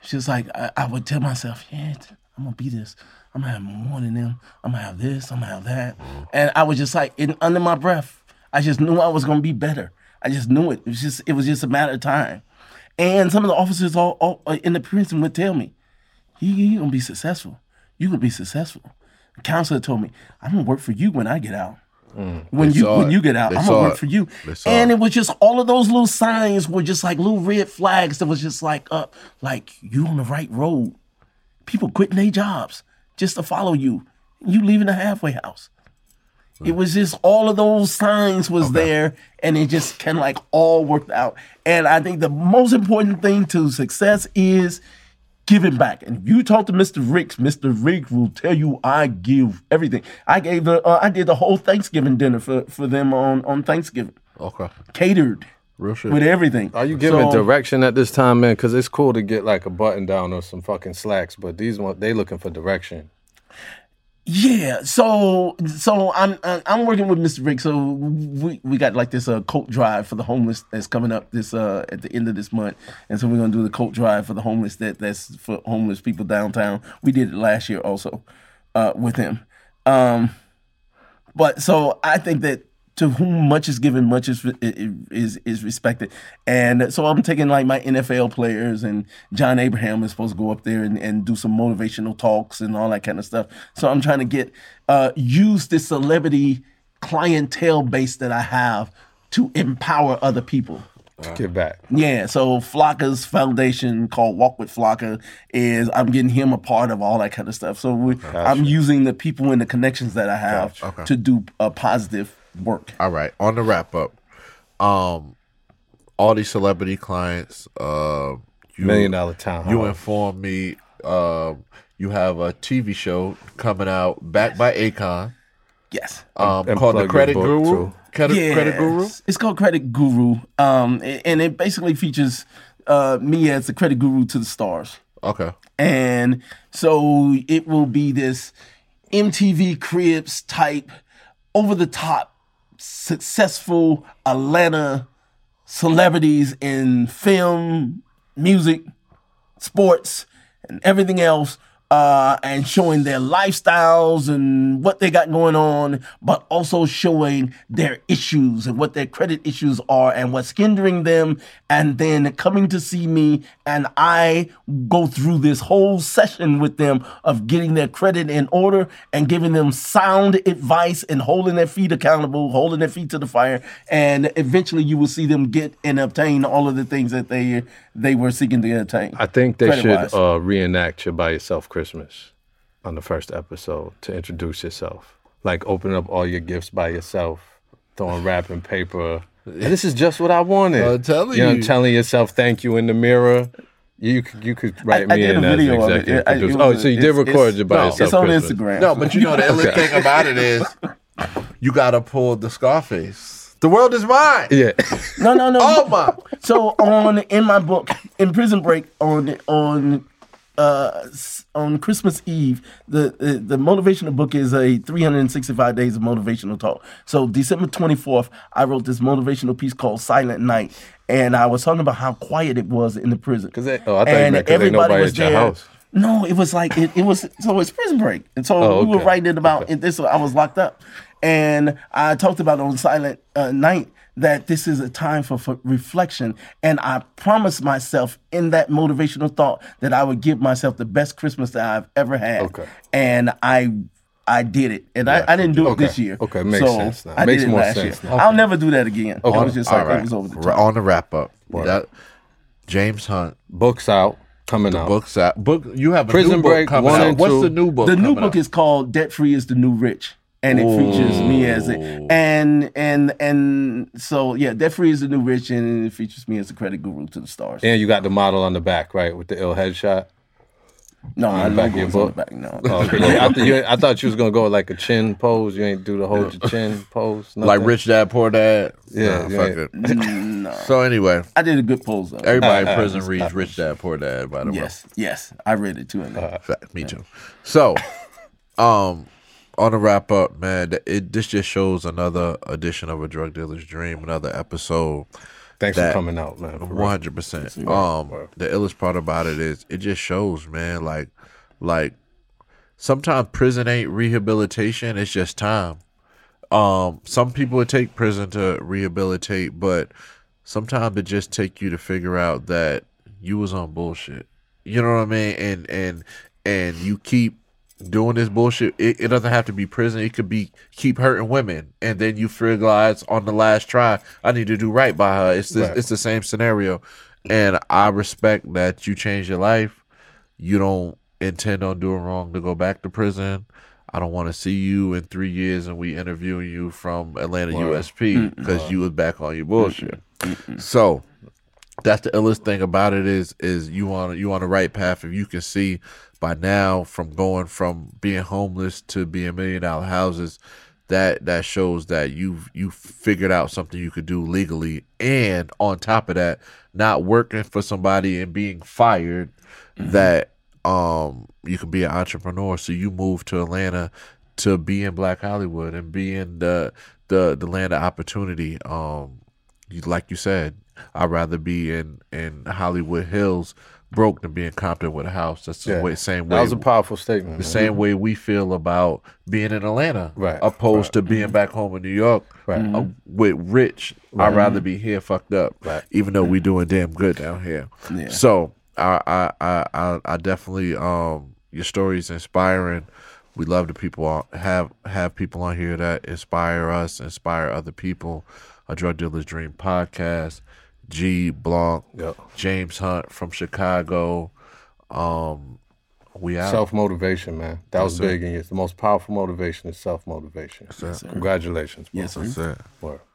It's just like I would tell myself, yeah, I'm gonna be this. I'm gonna have more than them. I'm gonna have this. I'm gonna have that. And I was just like, under my breath, I just knew I was gonna be better. I just knew it. It was just a matter of time. And some of the officers all in the prison would tell me, "You're gonna be successful. You're gonna be successful." The counselor told me, "I'm gonna work for you when I get out. When you get out, I'm gonna work for you." And it was just all of those little signs were just like little red flags that was just like you on the right road. People quitting their jobs just to follow you. You leaving the halfway house. It was just all of those signs was there, and it just kind of like all worked out. And I think the most important thing to success is giving back. And you talk to Mr. Ricks, Mr. Rick will tell you I give everything. I did the whole Thanksgiving dinner for them on Thanksgiving. Okay. Catered. Real shit. With everything. Are you giving direction at this time, man? Because it's cool to get like a button down or some fucking slacks, but these ones, they looking for direction. Yeah, so I'm working with Mr. Rick. So we got like this coat drive for the homeless that's coming up this at the end of this month, and so we're gonna do the coat drive for the homeless that's for homeless people downtown. We did it last year also with him. But so I think that to whom much is given, much is respected. And so I'm taking like my NFL players, and John Abraham is supposed to go up there and do some motivational talks and all that kind of stuff. So I'm trying to use this celebrity clientele base that I have to empower other people. Get back. Yeah, so Flocka's foundation called Walk with Flocka is I'm getting him a part of all that kind of stuff. So I'm using the people and the connections that I have to do a positive work. All right. On the wrap up, all these celebrity clients, $1 Million Town. You informed me you have a TV show coming out backed by Akon. Yes. Called The Credit Guru. Credit Guru? It's called Credit Guru. And it basically features me as the credit guru to the stars. Okay. And so it will be this MTV Cribs type, over the top, successful Atlanta celebrities in film, music, sports, and everything else, and showing their lifestyles and what they got going on, but also showing their issues and what their credit issues are and what's hindering them, and then coming to see me, and I go through this whole session with them of getting their credit in order and giving them sound advice and holding their feet accountable, holding their feet to the fire, and eventually you will see them get and obtain all of the things that they were seeking to attain. I think they should reenact your By Yourself Christmas on the first episode to introduce yourself. Like opening up all your gifts by yourself, throwing wrapping paper. And this is just what I wanted. I'm telling you. Telling yourself thank you in the mirror. You could write me in as executive producer. So you did record your By Yourself It's on Christmas. Instagram. No, but you know the other thing about it is you gotta pull the Scarface. The world is mine. Yeah. No. Oh my. So in my book, in Prison Break, on Christmas Eve, the motivational book is a 365 days of motivational talk. So December 24th, I wrote this motivational piece called Silent Night, and I was talking about how quiet it was in the prison. I thought everybody nobody at your house. No, it was like it was. So it's Prison Break, and so we were writing about this. I was locked up, and I talked about on Silent Night that this is a time for reflection, and I promised myself in that motivational thought that I would give myself the best Christmas that I've ever had, and I did it, and I didn't do it this year. Okay, makes sense now. I Makes did it more last sense year. now. I'll never do that again. Okay. I was just like, it was over the top. On the wrap up, James Hunt Books out, coming out. books out. Book. You have a Prison new book Break coming 1 out. and What's 2. the new book? The new coming book out? is called Debt Free is the New Rich. And it features me as it, and so yeah, Debt Free is the New Rich, and it features me as the credit guru to the stars. And you got the model on the back, right, with the ill headshot. No, I back don't your go on the book? back. No, Okay. I thought you was gonna go with like a chin pose. You ain't do the hold your chin pose. Like Rich Dad Poor Dad. Yeah, Nah, fuck it. no. So anyway, I did a good pose though. everybody in prison reads Rich Dad Poor Dad. By the way, Yes, I read it too. In there. Fact, me too. So, on the wrap up, man, this just shows another edition of A Drug Dealer's Dream, another episode Thanks that- for coming out, man. For real. 100%. Word. The illest part about it is it just shows, man. Like sometimes prison ain't rehabilitation; it's just time. Some people would take prison to rehabilitate, but sometimes it just take you to figure out that you was on bullshit. You know what I mean? And you keep doing this bullshit. It doesn't have to be prison. It could be keep hurting women, and then you realize on the last try, I need to do right by her. It's the same scenario, and I respect that you changed your life. You don't intend on doing wrong to go back to prison. I don't want to see you in 3 years and we interviewing you from Atlanta USP because you was back on your bullshit. So that's the illest thing about it is you on the right path. If you can see by now from going from being homeless to being $1 million houses, that shows that you figured out something you could do legally, and on top of that, not working for somebody and being fired, that you can be an entrepreneur. So you moved to Atlanta to be in Black Hollywood and be in the land of opportunity. Like you said, I'd rather be in Hollywood Hills broke than be in Compton with a house. That's the same way. That was a powerful statement. The same way we feel about being in Atlanta, Right, opposed to being back home in New York with Rich. I'd rather be here fucked up, even though we doing damn good down here. Yeah. So I definitely your story is inspiring. We love to people have people on here that inspire us, inspire other people. A Drug Dealer's Dream podcast. G Blanc, James Hunt from Chicago. We out. Self-motivation, man. That was big in you. The most powerful motivation is self-motivation. Yes, sir. Congratulations, bro. Yes, sir. That's it. Word.